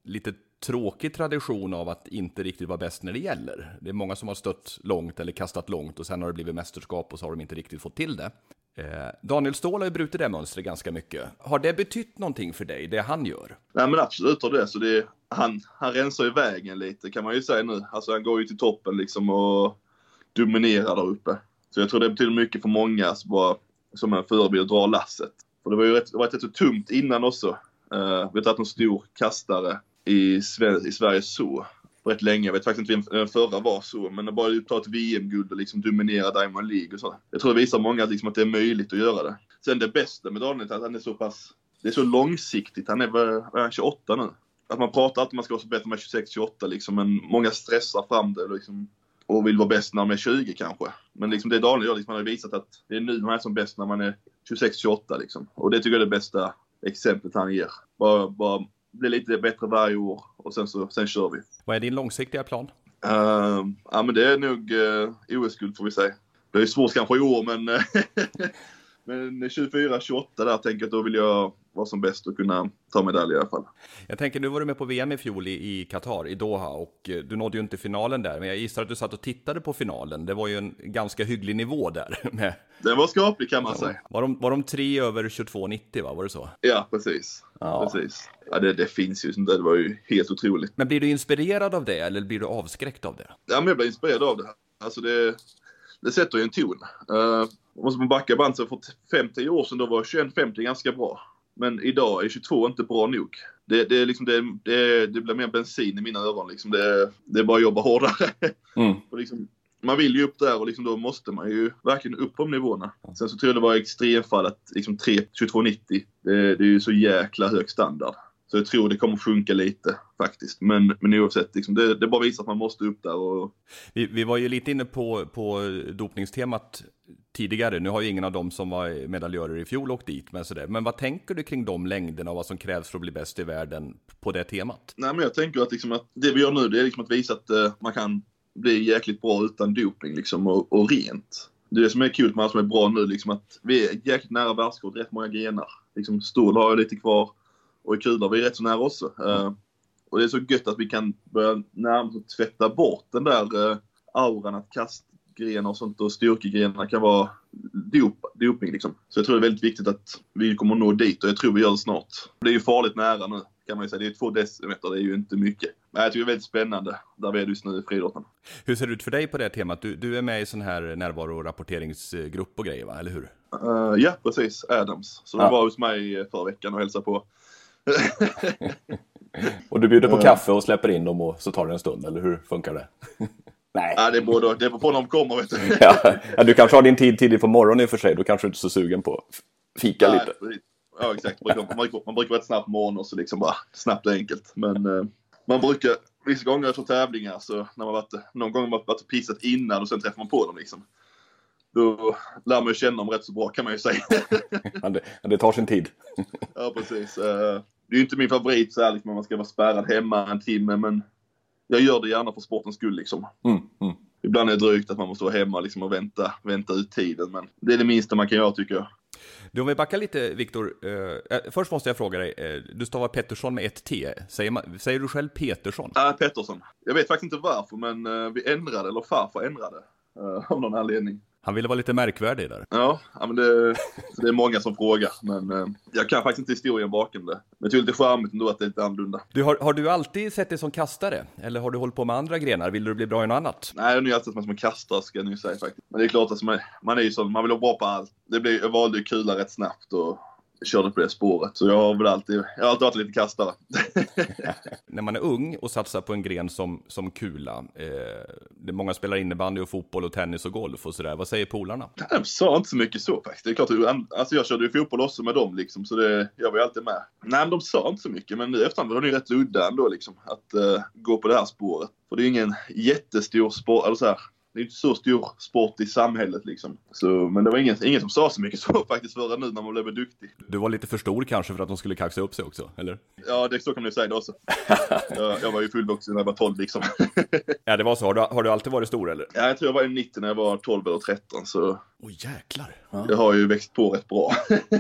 lite tråkig tradition av att inte riktigt vara bäst när det gäller. Det är många som har stött långt eller kastat långt och sen har det blivit mästerskap och så har de inte riktigt fått till det. Eh, Daniel Ståhl har ju brutit det mönstret ganska mycket. Har det betytt någonting för dig, det han gör? Nej men absolut har det. Så det är, han, han rensar ju vägen lite kan man ju säga nu. Alltså han går ju till toppen liksom och dominerar där uppe. Så jag tror det betyder mycket för många som, bara, som en förebild att dra lasset. För det var ju rätt, det var rätt så tungt innan också. Uh, vi har tagit en stor kastare i, Sver- i Sveriges zoo rätt länge. Jag vet faktiskt inte vem den förra var så. Men det bara att ta ett V M-guld och liksom dominera Diamond League och så. Jag tror det visar många liksom att det är möjligt att göra det. Sen det bästa med Daniel är att han är så pass... Det är så långsiktigt. Han är väl tjugoåtta nu. Att man pratar alltid att man ska vara så bättre med tjugosex tjugoåtta liksom. Men många stressar fram det liksom. Och vill vara bäst när man är tjugo kanske. Men liksom det Daniel gör, liksom, man har visat att det är nu man är som bäst när man är tjugosex tjugoåtta liksom. Och det tycker jag är det bästa exemplet han ger. Bara, bara bli lite bättre varje år och sen, så, sen kör vi. Vad är din långsiktiga plan? Uh, ja men det är nog uh, O S-guld får vi säga. Det är svårt kanske i år men, men tjugofyra tjugoåtta där tänker jag att då vill jag vara som bäst och kunna ta medalj i alla fall. Jag tänker, nu var du med på V M i fjol i, i Qatar, i Doha, och du nådde ju inte finalen där, men jag gissar att du satt och tittade på finalen. Det var ju en ganska hygglig nivå där. Med... Den var skaplig kan man ja. säga. Var de, var de tre över tjugotvå nittio, va? Var det så? Ja, precis. Ja. precis. Ja, det, det finns ju, det var ju helt otroligt. Men blir du inspirerad av det, eller blir du avskräckt av det? Ja, men jag blir inspirerad av det. Alltså det, det sätter ju en ton. Uh, måste man backa band så för femtio år sedan, då var tjugoett femtio ganska bra. Men idag är tjugotvå inte bra nog. Det, det, är liksom, det, det, det blir mer bensin i mina öron. Liksom. Det, det är bara att jobba hårdare. Mm. Och liksom, man vill ju upp där och liksom, då måste man ju verkligen upp på nivåerna. Sen så tror jag det var extremfall att liksom, tjugotvå nittio, det, det är ju så jäkla hög standard. Så jag tror det kommer funka lite faktiskt. Men, men oavsett, liksom, det, det bara visar att man måste upp där. Och... Vi, vi var ju lite inne på, på dopningstemat tidigare. Nu har ju ingen av dem som var medaljörer i fjol åkt dit. Men, sådär. Men vad tänker du kring de längderna och vad som krävs för att bli bäst i världen på det temat? Nej, men jag tänker att, liksom, att det vi gör nu, det är liksom att visa att uh, man kan bli jäkligt bra utan dopning liksom, och, och rent. Det är det som är kul med allt som är bra nu. Liksom, att vi är jäkligt nära världsrekord, rätt många grenar. Liksom, stål har jag lite kvar. Och i kulor vi är rätt så nära också. Uh, och det är så gött att vi kan börja närmast tvätta bort den där uh, auran att kastgrenar och sånt och styrkegrenar kan vara dop, doping liksom. Så jag tror det är väldigt viktigt att vi kommer att nå dit och jag tror vi gör det snart. Det är ju farligt nära nu kan man ju säga. Det är två decimeter, det är ju inte mycket. Men jag tycker det är väldigt spännande där vi är just nu i friidrotten. Hur ser det ut för dig på det temat? Du, du är med i sån här närvaro- och rapporteringsgrupp och grejer, va? Eller hur? Uh, ja, precis. Adams. Så ja. De var hos mig förra veckan och hälsade på. Och du bjuder på kaffe och släpper in dem och så tar det en stund, eller hur funkar det? Nej. Ja, det är både, det är på när de kommer, vet du. Ja, ja, du kanske har din tid tidigt på morgonen i och för sig, då kanske du inte är så sugen på att fika ja, lite. Ja, exakt. Man brukar, man brukar vara ett snabbt morgon och så liksom bara snabbt och enkelt. Men eh, man brukar, vissa gånger efter tävlingar, så när man varit, någon gång har man varit och pissat innan och sen träffar man på dem liksom. Då lär man ju känna dem rätt så bra kan man ju säga. Ja, det, det tar sin tid. Ja, precis. Uh, det är ju inte min favorit så här liksom, man ska vara spärrad hemma en timme, men jag gör det gärna för sportens skull liksom. Mm, mm. Ibland är det drygt att man måste vara hemma liksom, och vänta, vänta ut tiden, men det är det minsta man kan göra tycker jag. Du, om vi backar lite, Viktor. Uh, först måste jag fråga dig, uh, du stavar Pettersson med ett T. Säger, man, säger du själv Petersson? Ja, uh, Pettersson. Jag vet faktiskt inte varför, men uh, vi ändrade, eller farfar ändrade, uh, av någon anledning. Han ville vara lite märkvärdig där. Ja, ja men det, det är många som frågar. Men eh, jag kan faktiskt inte historien bakom det. Men jag tycker det är charmigt ändå att det är lite annorlunda. Du, har, har du alltid sett dig som kastare? Eller har du hållit på med andra grenar? Vill du bli bra i något annat? Nej, jag har nog alltid sett mig som en kastare, ska jag nu säga faktiskt. Men det är klart att man, man är ju så, man vill vara bra på allt. Det blir, jag valde ju kula rätt snabbt och körde på det spåret. Så jag har väl alltid, jag har alltid varit lite kastare. När man är ung och satsar på en gren som, som kula. Eh, det är många spelar innebandy och fotboll och tennis och golf och sådär. Vad säger polarna? De sa inte så mycket så faktiskt. Det är klart, alltså jag körde ju fotboll också med dem liksom. Så det, jag var ju alltid med. Nej, men de sa inte så mycket. Men nu efterhand var det ju rätt udda ändå liksom. Att uh, gå på det här spåret. För det är ju ingen jättestor spår, eller så här. det är inte så stor sport i samhället liksom. Så, men det var ingen, ingen som sa så mycket så faktiskt förrän nu när man blev duktig. Du var lite för stor kanske för att de skulle kaxa upp sig också, eller? Ja, det så kan du säga det också. jag, jag var ju fullvuxen när jag var tolv liksom. Ja, det var så. Har du, har du alltid varit stor eller? Ja, jag tror jag var i nittio när jag var tolv eller tretton. Så åh jäklar. Ja. Jag har ju växt på rätt bra.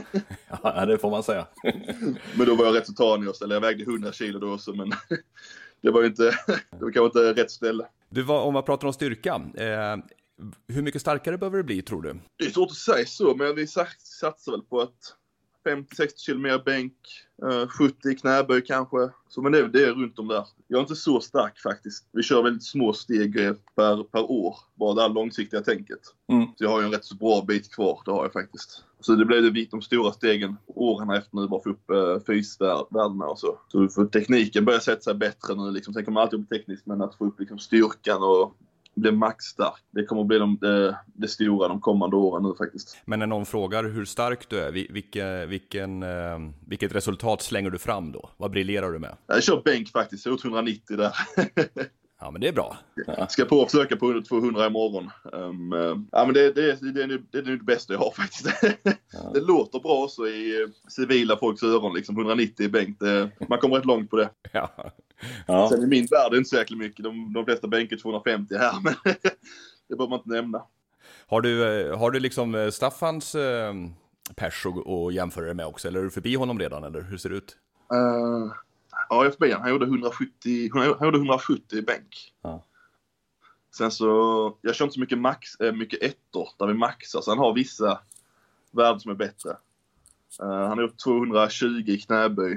Ja, det får man säga. Men då var jag rätt så tanig också. Eller jag vägde hundra kilo då också. Men det var ju inte, det var kanske inte rätt ställe. Du, var, om man pratar om styrka. Eh, hur mycket starkare behöver det bli, tror du? Det är svårt att säga så. Men vi satsar väl på att femtio till sextio kilo mer bänk, uh, sjuttio i knäböj kanske. Så, men det, det är runt om där. Jag är inte så stark faktiskt. Vi kör väldigt små steg per, per år. Bara det här långsiktiga tänket. Mm. Så jag har ju en rätt så bra bit kvar, det har jag faktiskt. Så det blev det vitt de stora stegen åren efter nu, bara få upp uh, fysvärdena och så. Så för tekniken börjar sätta sig bättre nu. Liksom. Sen kommer man alltid upp tekniskt, men att få upp liksom, styrkan och bli maxstark. Det kommer att bli de, det, det stora de kommande åren nu faktiskt. Men när någon frågar hur stark du är, vilken, vilken, eh, vilket resultat slänger du fram då? Vad briljerar du med? Jag kör bänk faktiskt, jag har gjort hundranittio där. Ja, men det är bra. Ja. Ska på att försöka på tvåhundra imorgon. Um, uh, ja, men det, det, det, det, det är det bästa jag har faktiskt. Ja. Det låter bra så i civila folks öron, liksom hundranittio i bänk. Det, man kommer rätt långt på det. Ja. Ja. Sen i min värld är det inte så jäkla mycket. De, de flesta bänkar tvåhundrafemtio här, men det behöver man inte nämna. Har du, har du liksom Staffans eh, pers att jämföra det med också? Eller är du förbi honom redan? Eller hur ser det ut? Uh, ja, jag är förbi. Han gjorde hundrasjuttio, han gjorde hundrasjuttio i bänk. Ja. Sen så, jag kör inte så mycket, max, äh, mycket ettor där vi maxar. Så han har vissa värden som är bättre. Uh, han har gjort tvåhundratjugo i knäböj.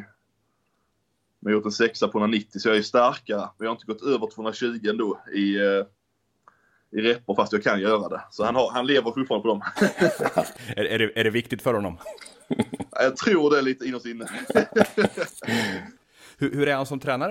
Men jag har gjort en sexa på hundranittio, så jag är starkare. Men jag har inte gått över tvåhundratjugo ändå i, uh, i repor, fast jag kan göra det. Så han, har, han lever fortfarande på dem. är, är, det, är det viktigt för honom? Jag tror det är lite inåt inne. hur, hur är han som tränare?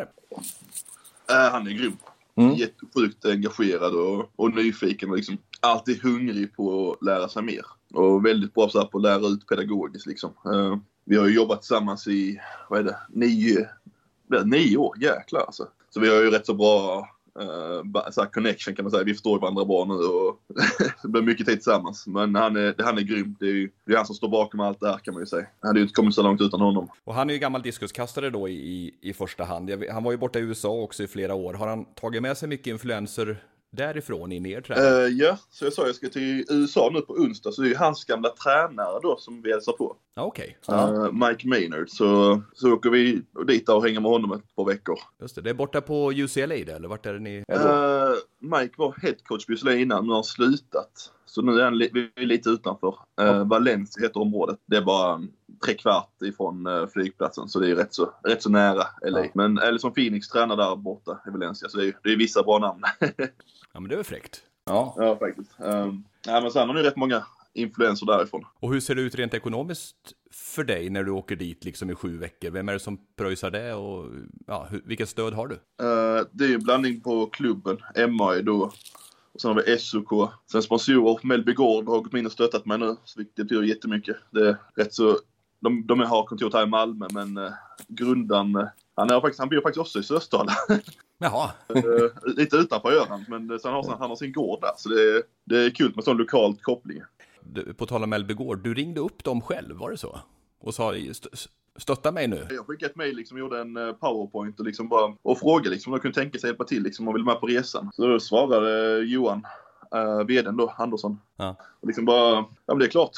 Uh, han är grym. Mm. Jättesjukt engagerad och, och nyfiken och liksom alltid hungrig på att lära sig mer. Och väldigt bra så här på att lära ut pedagogiskt liksom. Uh, vi har ju jobbat tillsammans i, vad är det, nio, nio år, jäklar alltså. Så vi har ju rätt så bra uh, så här connection kan man säga. Vi förstår varandra bra nu och det blir mycket tid tillsammans. Men han är, han är grym. Det är ju det är han som står bakom allt det här kan man ju säga. Han hade ju inte kommit så långt utan honom. Och han är ju gammal diskuskastare då i, i första hand. Jag, han var ju borta i U S A också i flera år. Har han tagit med sig mycket influenser därifrån in i er träning? Uh, ja, så jag sa jag ska till U S A nu på onsdag, så det är ju hans gamla tränare då som vi hälsar på. Okej. Okay. Uh, Mike Maynard, så, så åker vi dit och hänger med honom ett par veckor. Just det, det är borta på U C L A eller vart är det ni? Uh, Mike var headcoach på U C L A innan, nu har han slutat. Så nu är han li- vi är lite utanför. Uh, mm. Valencia heter området. Det är bara tre kvart ifrån uh, flygplatsen, så det är rätt så, rätt så nära L A. Mm. Men eller som Phoenix tränar där borta i Valencia, så det är, det är vissa bra namn. Ja, men det är fräckt. Ja, ja faktiskt. Um, ja, men sen har ni rätt många influenser därifrån. Och hur ser det ut rent ekonomiskt för dig när du åker dit liksom i sju veckor? Vem är det som pröjsar det och ja, hur, vilket stöd har du? Uh, det är en blandning på klubben, M A I då. Och sen har vi S O K. Sen sponsorer, Mellby Gård har gått in och stöttat mig nu. Så det betyder jättemycket. Det är rätt så, de, de har kontoret här i Malmö, men uh, grundan, uh, han, är faktiskt, han bor faktiskt också i Söstala. Jaha. uh, lite utanför Öland, men sen har han, han har sin gård där. Så det är, det är kul med sån lokalt koppling. Du, på tal om Mellby Gård, du ringde upp dem själv, var det så? Och sa, st- stötta mig nu. Jag skickade ett mejl, liksom, gjorde en uh, powerpoint och, liksom bara, och frågade liksom, om de kunde tänka sig hjälpa till liksom, och ville med på resan. Så då svarade uh, Johan, uh, vdn då, Andersson. Ja. Och liksom bara, ja men det är klart.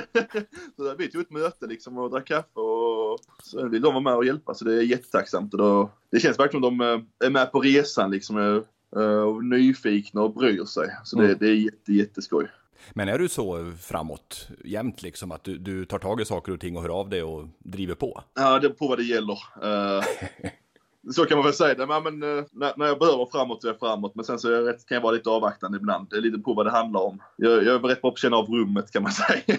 Så där vi tog ett möte liksom, och drack kaffe och så vill de vara med och hjälpa. Så det är jättetacksamt. Och då, det känns verkligen som de uh, är med på resan liksom, uh, och nyfikna och bryr sig. Så det, mm. det är jätte, jätteskoj. Men är du så framåt jämt liksom att du, du tar tag i saker och ting och hör av dig och driver på? Ja, det är på vad det gäller. Uh, så kan man väl säga det. Men, men uh, när, när jag behöver framåt så är jag framåt. Men sen så är jag rätt, kan jag vara lite avvaktande ibland. Det är lite på vad det handlar om. Jag, jag är rätt bra på att känna av rummet kan man säga.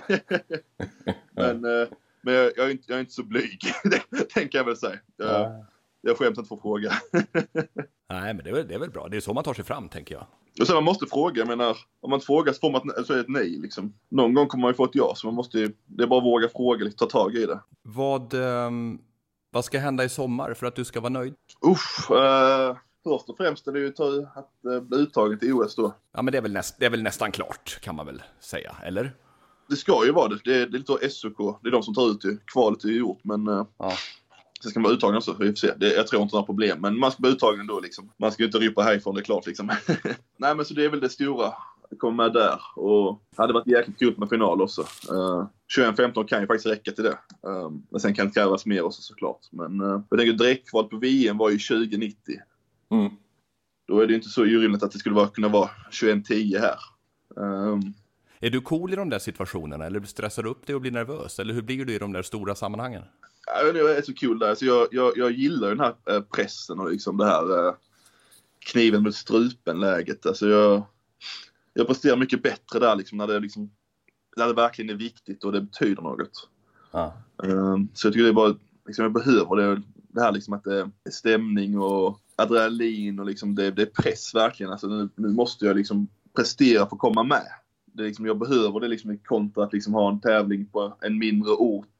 men uh, men jag, jag, är inte, jag är inte så blyg. Det kan jag väl säga. Jag, ja. jag skäms inte för att fråga. Nej, men det är, väl, det är väl bra. Det är så man tar sig fram, tänker jag. Och sen man måste fråga, jag menar, om man inte frågar så, får man ett, så är det ett nej liksom. Någon gång kommer man ju få ett ja, så man måste ju, det är bara att våga fråga, liksom, ta tag i det. Vad, um, vad ska hända i sommar för att du ska vara nöjd? Uff, uh, först och främst är det ju ta, att äh, bli uttagen till O S då. Ja, men det är, väl näst, det är väl nästan klart, kan man väl säga, eller? Det ska ju vara det. Det är, det är lite S O K. Det är de som tar ut det. Kvalet är ju gjort, men... Äh, ja. Sen ska man vara uttagen också, vi får se. Det, jag tror inte det är problem, men man ska bli uttagen då liksom. Man ska ju inte ryppa härifrån, det är klart liksom. Nej, men så det är väl det stora. Det kommer med där. Och det hade varit jäkligt kul med final också. Uh, tjugoett femton kan ju faktiskt räcka till det. Uh, men sen kan det krävas mer också såklart. Men uh, jag tänker direktkval på V M var ju tjugo nittio. Mm. Då är det inte så orimligt att det skulle vara, kunna vara tjugoett tio här. Um, är du cool i de där situationerna? Eller stressar du upp dig och blir nervös? Eller hur blir du i de där stora sammanhangen? Ja, det är så kul där. Så jag, jag, jag gillar den här uh, pressen och liksom det här uh, kniven mot strupen-läget. Alltså jag... Jag presterar mycket bättre där liksom, när, det liksom, när det verkligen är viktigt och det betyder något. Ja. Um, så jag tycker det är bara, liksom, jag behöver det, det här liksom att det är stämning och adrenalin och liksom det, det är press verkligen. Alltså, nu, nu måste jag liksom prestera för att komma med. Det är liksom, jag behöver det liksom, kontra att liksom ha en tävling på en mindre ort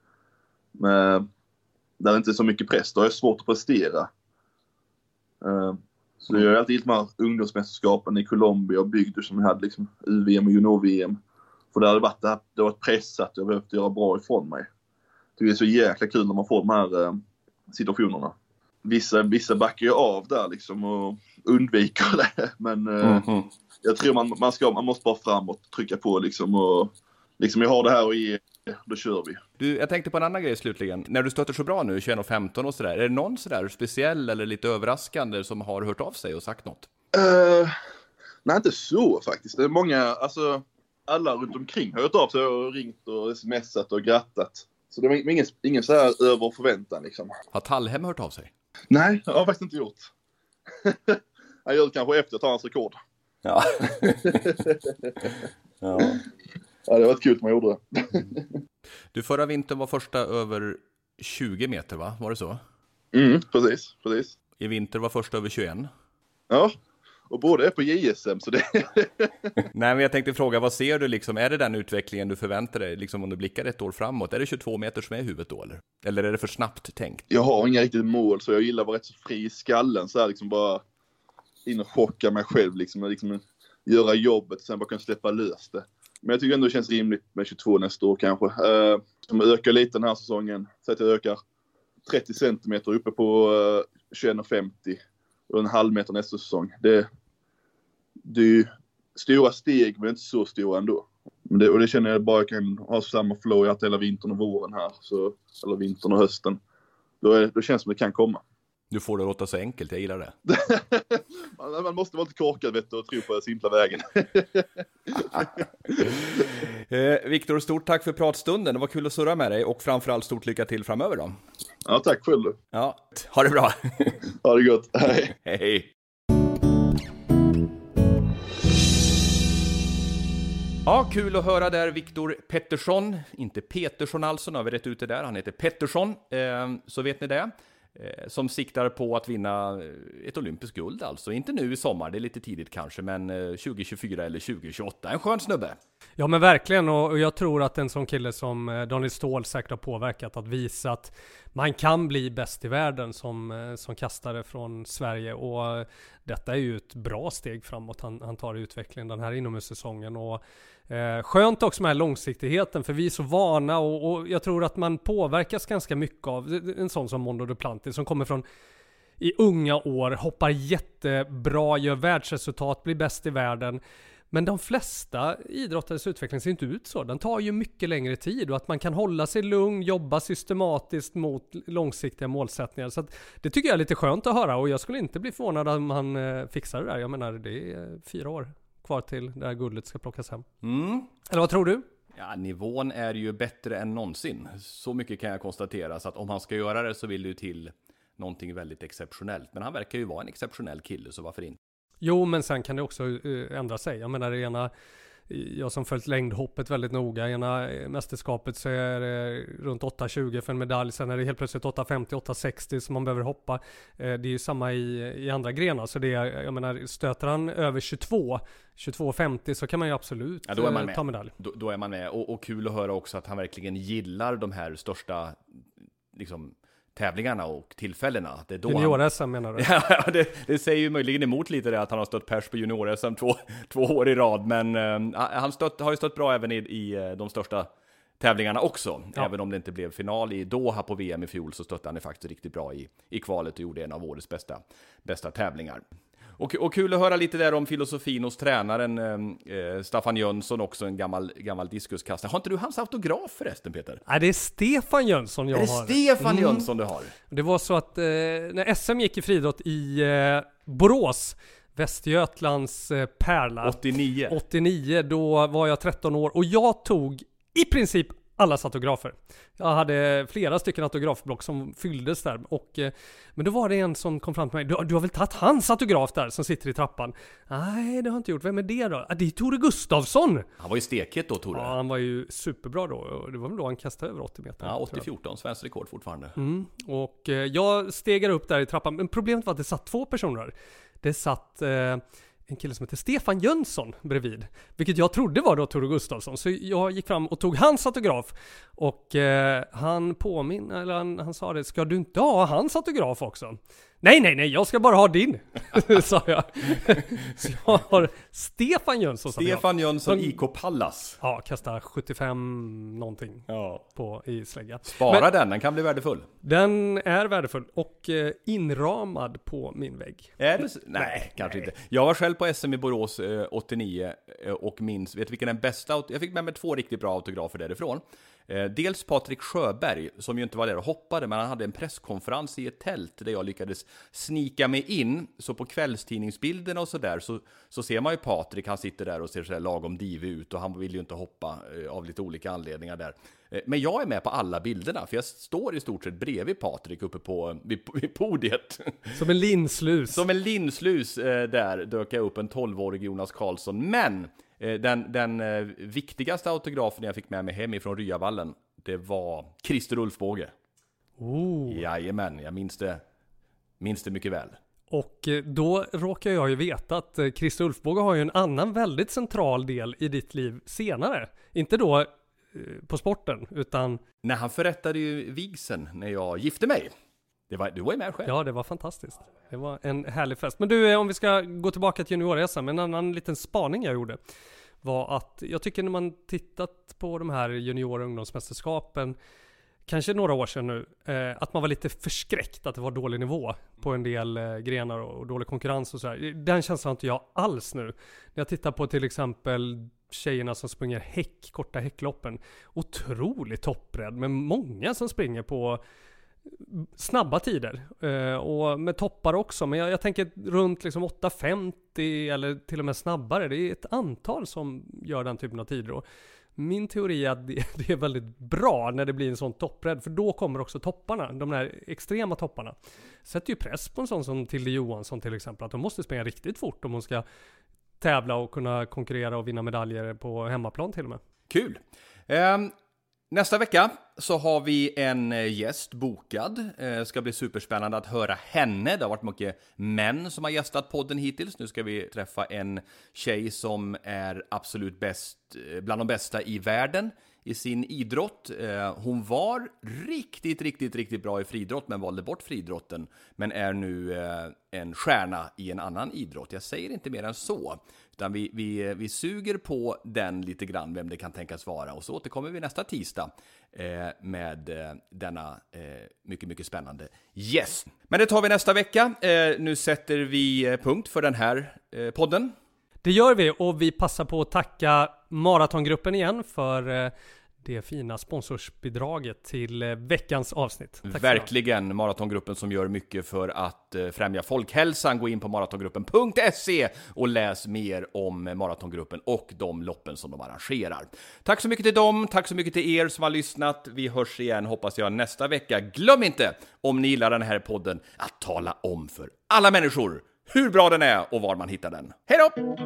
med, där det inte är så mycket press. Då är det svårt att prestera. Um, Så jag har alltid gillat de här ungdomsmästerskapen i Colombia och bygder som jag hade liksom U V M och junior-V M. För det hade varit, det hade varit pressat och jag behövt göra bra ifrån mig. Det är så jäkla kul när man får de här eh, situationerna. Vissa, vissa backar ju av där liksom och undviker det. Men eh, mm-hmm. jag tror man, man, ska, man måste bara framåt trycka på liksom och liksom jag har det här och ge. Då kör vi. Du, jag tänkte på en annan grej slutligen. När du stöter så bra nu, tjugoett femton och sådär, är det någon sådär speciell eller lite överraskande som har hört av sig och sagt något? Uh, nej, inte så faktiskt. Det är många, alltså alla runt omkring har hört av sig och ringt och smsat och grattat. Så det var ingen, ingen så här över förväntan liksom. Har Tallhem hört av sig? Nej, jag har faktiskt inte gjort. Han gör det kanske efter att ta hans rekord. Ja. Ja. Ja, det var ett kul att man gjorde det. Du, förra vintern var första över tjugo meter, va? Var det så? Mm, precis, precis. I vinter var första över tjugoett. Ja, och båda är på J S M, så det... Nej, men jag tänkte fråga, vad ser du liksom? Är det den utvecklingen du förväntar dig, liksom om du blickar ett år framåt? Är det tjugotvå meter som är huvudet då, eller? Eller är det för snabbt tänkt? Jag har inga riktigt mål, så jag gillar att vara rätt så fri i skallen, så här liksom bara in och chocka mig själv, liksom, och liksom göra jobbet och sen bara kunna släppa lös det. Men jag tycker ändå det känns rimligt med tjugotvå nästa år kanske. Uh, som ökar lite den här säsongen. Så att jag ökar trettio centimeter uppe på uh, tjugoett femtio. Och en halv meter nästa säsong. Det, det är ju stora steg men inte så stora ändå. Men det, och det känner jag bara jag kan ha samma flow i att hela vintern och våren här. Så, eller vintern och hösten. Då, är, då känns det som det kan komma. Du får det låta så enkelt, jag gillar det. man, man måste vara lite korkad, vet du, och tro på den simpla vägen. eh, Viktor, stort tack för pratstunden. Det var kul att surra med dig och framförallt stort lycka till framöver då. Ja, tack själv. Ja, ha det bra. Ha det gott, hej. Hej. Ja, kul att höra där Viktor Pettersson. Inte Petersson alltså, nu har vi rätt ut det där. Han heter Pettersson, eh, så vet ni det. Som siktar på att vinna ett olympiskt guld alltså. Inte nu i sommar, det är lite tidigt kanske, men tjugo tjugofyra eller tjugo tjugoåtta. En skön snubbe. Ja, men verkligen, och jag tror att en sån kille som Daniel Ståhl säkert har påverkat att visa att man kan bli bäst i världen som, som kastare från Sverige, och detta är ju ett bra steg framåt han, han tar i utvecklingen den här inomhussäsongen. Och eh, skönt också med långsiktigheten, för vi är så vana, och, och jag tror att man påverkas ganska mycket av en sån som Mondo Duplantis som kommer från i unga år, hoppar jättebra, gör världsresultat, blir bäst i världen. Men de flesta idrottares utveckling ser inte ut så. Den tar ju mycket längre tid, och att man kan hålla sig lugn, jobba systematiskt mot långsiktiga målsättningar. Så att det tycker jag är lite skönt att höra, och jag skulle inte bli förvånad om han eh, fixar det där. Jag menar, det är fyra år kvar till det här guldet ska plockas hem. Mm. Eller vad tror du? Ja, nivån är ju bättre än någonsin. Så mycket kan jag konstatera. Så att om han ska göra det så vill det ju till någonting väldigt exceptionellt. Men han verkar ju vara en exceptionell kille, så varför inte? Jo, men sen kan det också uh, ändra sig. Jag menar, det ena, jag som följt längdhoppet väldigt noga, ena mästerskapet så är det runt åtta tjugo för en medalj, sen är det helt plötsligt åtta femtio åtta sextio som man behöver hoppa. Uh, det är ju samma i, i andra grenar, så det är, jag menar, stöter han över tjugotvå tjugotvå femtio så kan man ju absolut ja, då är man med. ta medalj. Då, då är man med, och, och kul att höra också att han verkligen gillar de här största liksom tävlingarna och tillfällena. Det är då junior-S M menar du? Ja, det, det säger ju möjligen emot lite det att han har stött pers på junior-S M två, två år i rad. Men uh, han stött, har ju stött bra även i, i de största tävlingarna också. Ja. Även om det inte blev final i Doha på V M i fjol så stötte han faktiskt riktigt bra i, i kvalet och gjorde en av årets bästa, bästa tävlingar. Och, och kul att höra lite där om filosofin hos tränaren eh, Staffan Jönsson, också en gammal, gammal diskuskastare. Har inte du hans autograf förresten, Peter? Nej, det är Stefan Jönsson jag har. Är det har. Stefan mm. Jönsson du har? Det var så att eh, när S M gick i friidrott i eh, Borås, Västergötlands eh, pärla. åttionio. åttionio, då var jag tretton år och jag tog i princip allas autografer. Jag hade flera stycken autografblock som fylldes där. Och, eh, men då var det en som kom fram till mig. Du, du har väl tagit hans autograf där som sitter i trappan? Nej, det har jag inte gjort. Vem är det då? Ah, det är Tore Gustafsson. Han var ju stekhet då, Tore. Ja, han var ju superbra då. Det var väl då han kastade över åttio meter. Ja, åttio fjorton. Svensk rekord fortfarande. Mm. Och eh, jag stegar upp där i trappan. Men problemet var att det satt två personer där. Det satt... Eh, en kille som heter Stefan Jönsson bredvid. Vilket jag trodde var då Tore Gustafsson. Så jag gick fram och tog hans autograf. Och eh, han påminn, eller han, han sa det, ska du inte ha hans autograf också? Nej, nej, nej, jag ska bara ha din, sa jag. Så jag har Stefan Jönsson. Stefan Jönsson, I K Pallas. Ja, kastar sjuttiofem någonting ja. på i slägga. Spara Men, den, den kan bli värdefull. Den är värdefull och eh, inramad på min vägg. Är det så? Nej, nej, kanske nej. inte. Jag var själv på S M i Borås eh, åttionio eh, och minns, vet du vilken den bästa, jag fick med mig två riktigt bra autografer därifrån. Eh, dels Patrik Sjöberg, som ju inte var där och hoppade, men han hade en presskonferens i ett tält där jag lyckades snika mig in. Så på kvällstidningsbilderna och sådär så, så ser man ju Patrik, han sitter där och ser sådär lagom divig ut och han vill ju inte hoppa eh, av lite olika anledningar där. Eh, men jag är med på alla bilderna, för jag står i stort sett bredvid Patrik uppe på vid, vid podiet. Som en linslus. Som en linslus eh, där dök jag upp en tolvårig Jonas Karlsson, men... Den, den eh, viktigaste autografen jag fick med mig hem ifrån Ryavallen, det var Christer Ulfbåge. Oh. Jajamän, jag minns det, minns det mycket väl. Och eh, då råkar jag ju veta att eh, Christer Ulfbåge har ju en annan väldigt central del i ditt liv senare. Inte då eh, på sporten, utan... När han förrättade ju vigseln när jag gifte mig. Det var, du var ju med själv. Ja, det var fantastiskt. Det var en härlig fest. Men du, om vi ska gå tillbaka till junior-S M, en annan liten spaning jag gjorde var att jag tycker när man tittat på de här junior- och ungdomsmästerskapen, kanske några år sedan nu, eh, att man var lite förskräckt att det var dålig nivå på en del eh, grenar och dålig konkurrens och sådär. Den känslan har inte jag alls nu. När jag tittar på till exempel tjejerna som springer häck, korta häckloppen. Otroligt topprädd med många som springer på snabba tider uh, och med toppar också, men jag, jag tänker runt liksom åtta femtio eller till och med snabbare. Det är ett antal som gör den typen av tider. Och min teori är att det, det är väldigt bra när det blir en sån topprädd, för då kommer också topparna, de här extrema topparna. Sätter ju press på en sån som Tilde Johansson till exempel, att de måste springa riktigt fort om hon ska tävla och kunna konkurrera och vinna medaljer på hemmaplan till och med. Kul! Um... Nästa vecka så har vi en gäst bokad. Det ska bli superspännande att höra henne. Det har varit mycket män som har gästat podden hittills. Nu ska vi träffa en tjej som är absolut bäst, bland de bästa i världen i sin idrott. Hon var riktigt, riktigt, riktigt bra i friidrott, men valde bort friidrotten. Men är nu en stjärna i en annan idrott. Jag säger inte mer än så. Utan vi, vi, vi suger på den lite grann, vem det kan tänkas vara. Och så återkommer vi nästa tisdag eh, med eh, denna eh, mycket, mycket spännande gäst. Men det tar vi nästa vecka. Eh, nu sätter vi punkt för den här eh, podden. Det gör vi, och vi passar på att tacka Maratongruppen igen för eh, det fina sponsorsbidraget till eh, veckans avsnitt. Tack. Verkligen, Maratongruppen som gör mycket för att eh, främja folkhälsan. Gå in på maratongruppen punkt se och läs mer om Maratongruppen och de loppen som de arrangerar. Tack så mycket till dem, tack så mycket till er som har lyssnat. Vi hörs igen, hoppas jag, nästa vecka. Glöm inte, om ni gillar den här podden, att tala om för alla människor hur bra den är och var man hittar den. Hej då!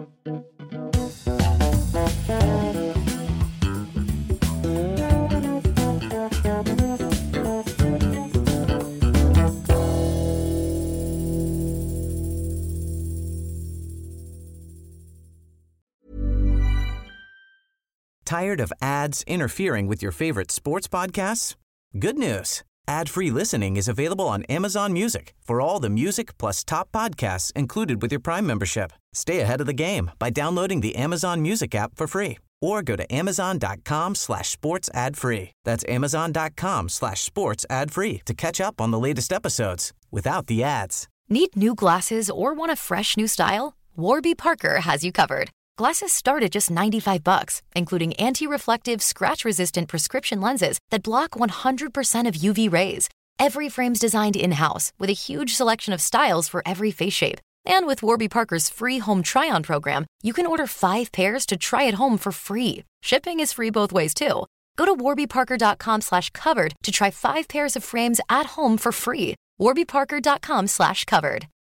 Tired of ads interfering with your favorite sports podcasts? Good news. Ad-free listening is available on Amazon Music for all the music plus top podcasts included with your Prime membership. Stay ahead of the game by downloading the Amazon Music app for free or go to amazon.com slash sports ad free. That's amazon.com slash sports ad free to catch up on the latest episodes without the ads. Need new glasses or want a fresh new style? Warby Parker has you covered. Glasses start at just ninety-five bucks, including anti-reflective, scratch-resistant prescription lenses that block one hundred percent of U V rays. Every frame's designed in-house with a huge selection of styles for every face shape. And with Warby Parker's free home try-on program, you can order five pairs to try at home for free. Shipping is free both ways, too. Go to warbyparker.com slash covered to try five pairs of frames at home for free. warbyparker.com slash covered.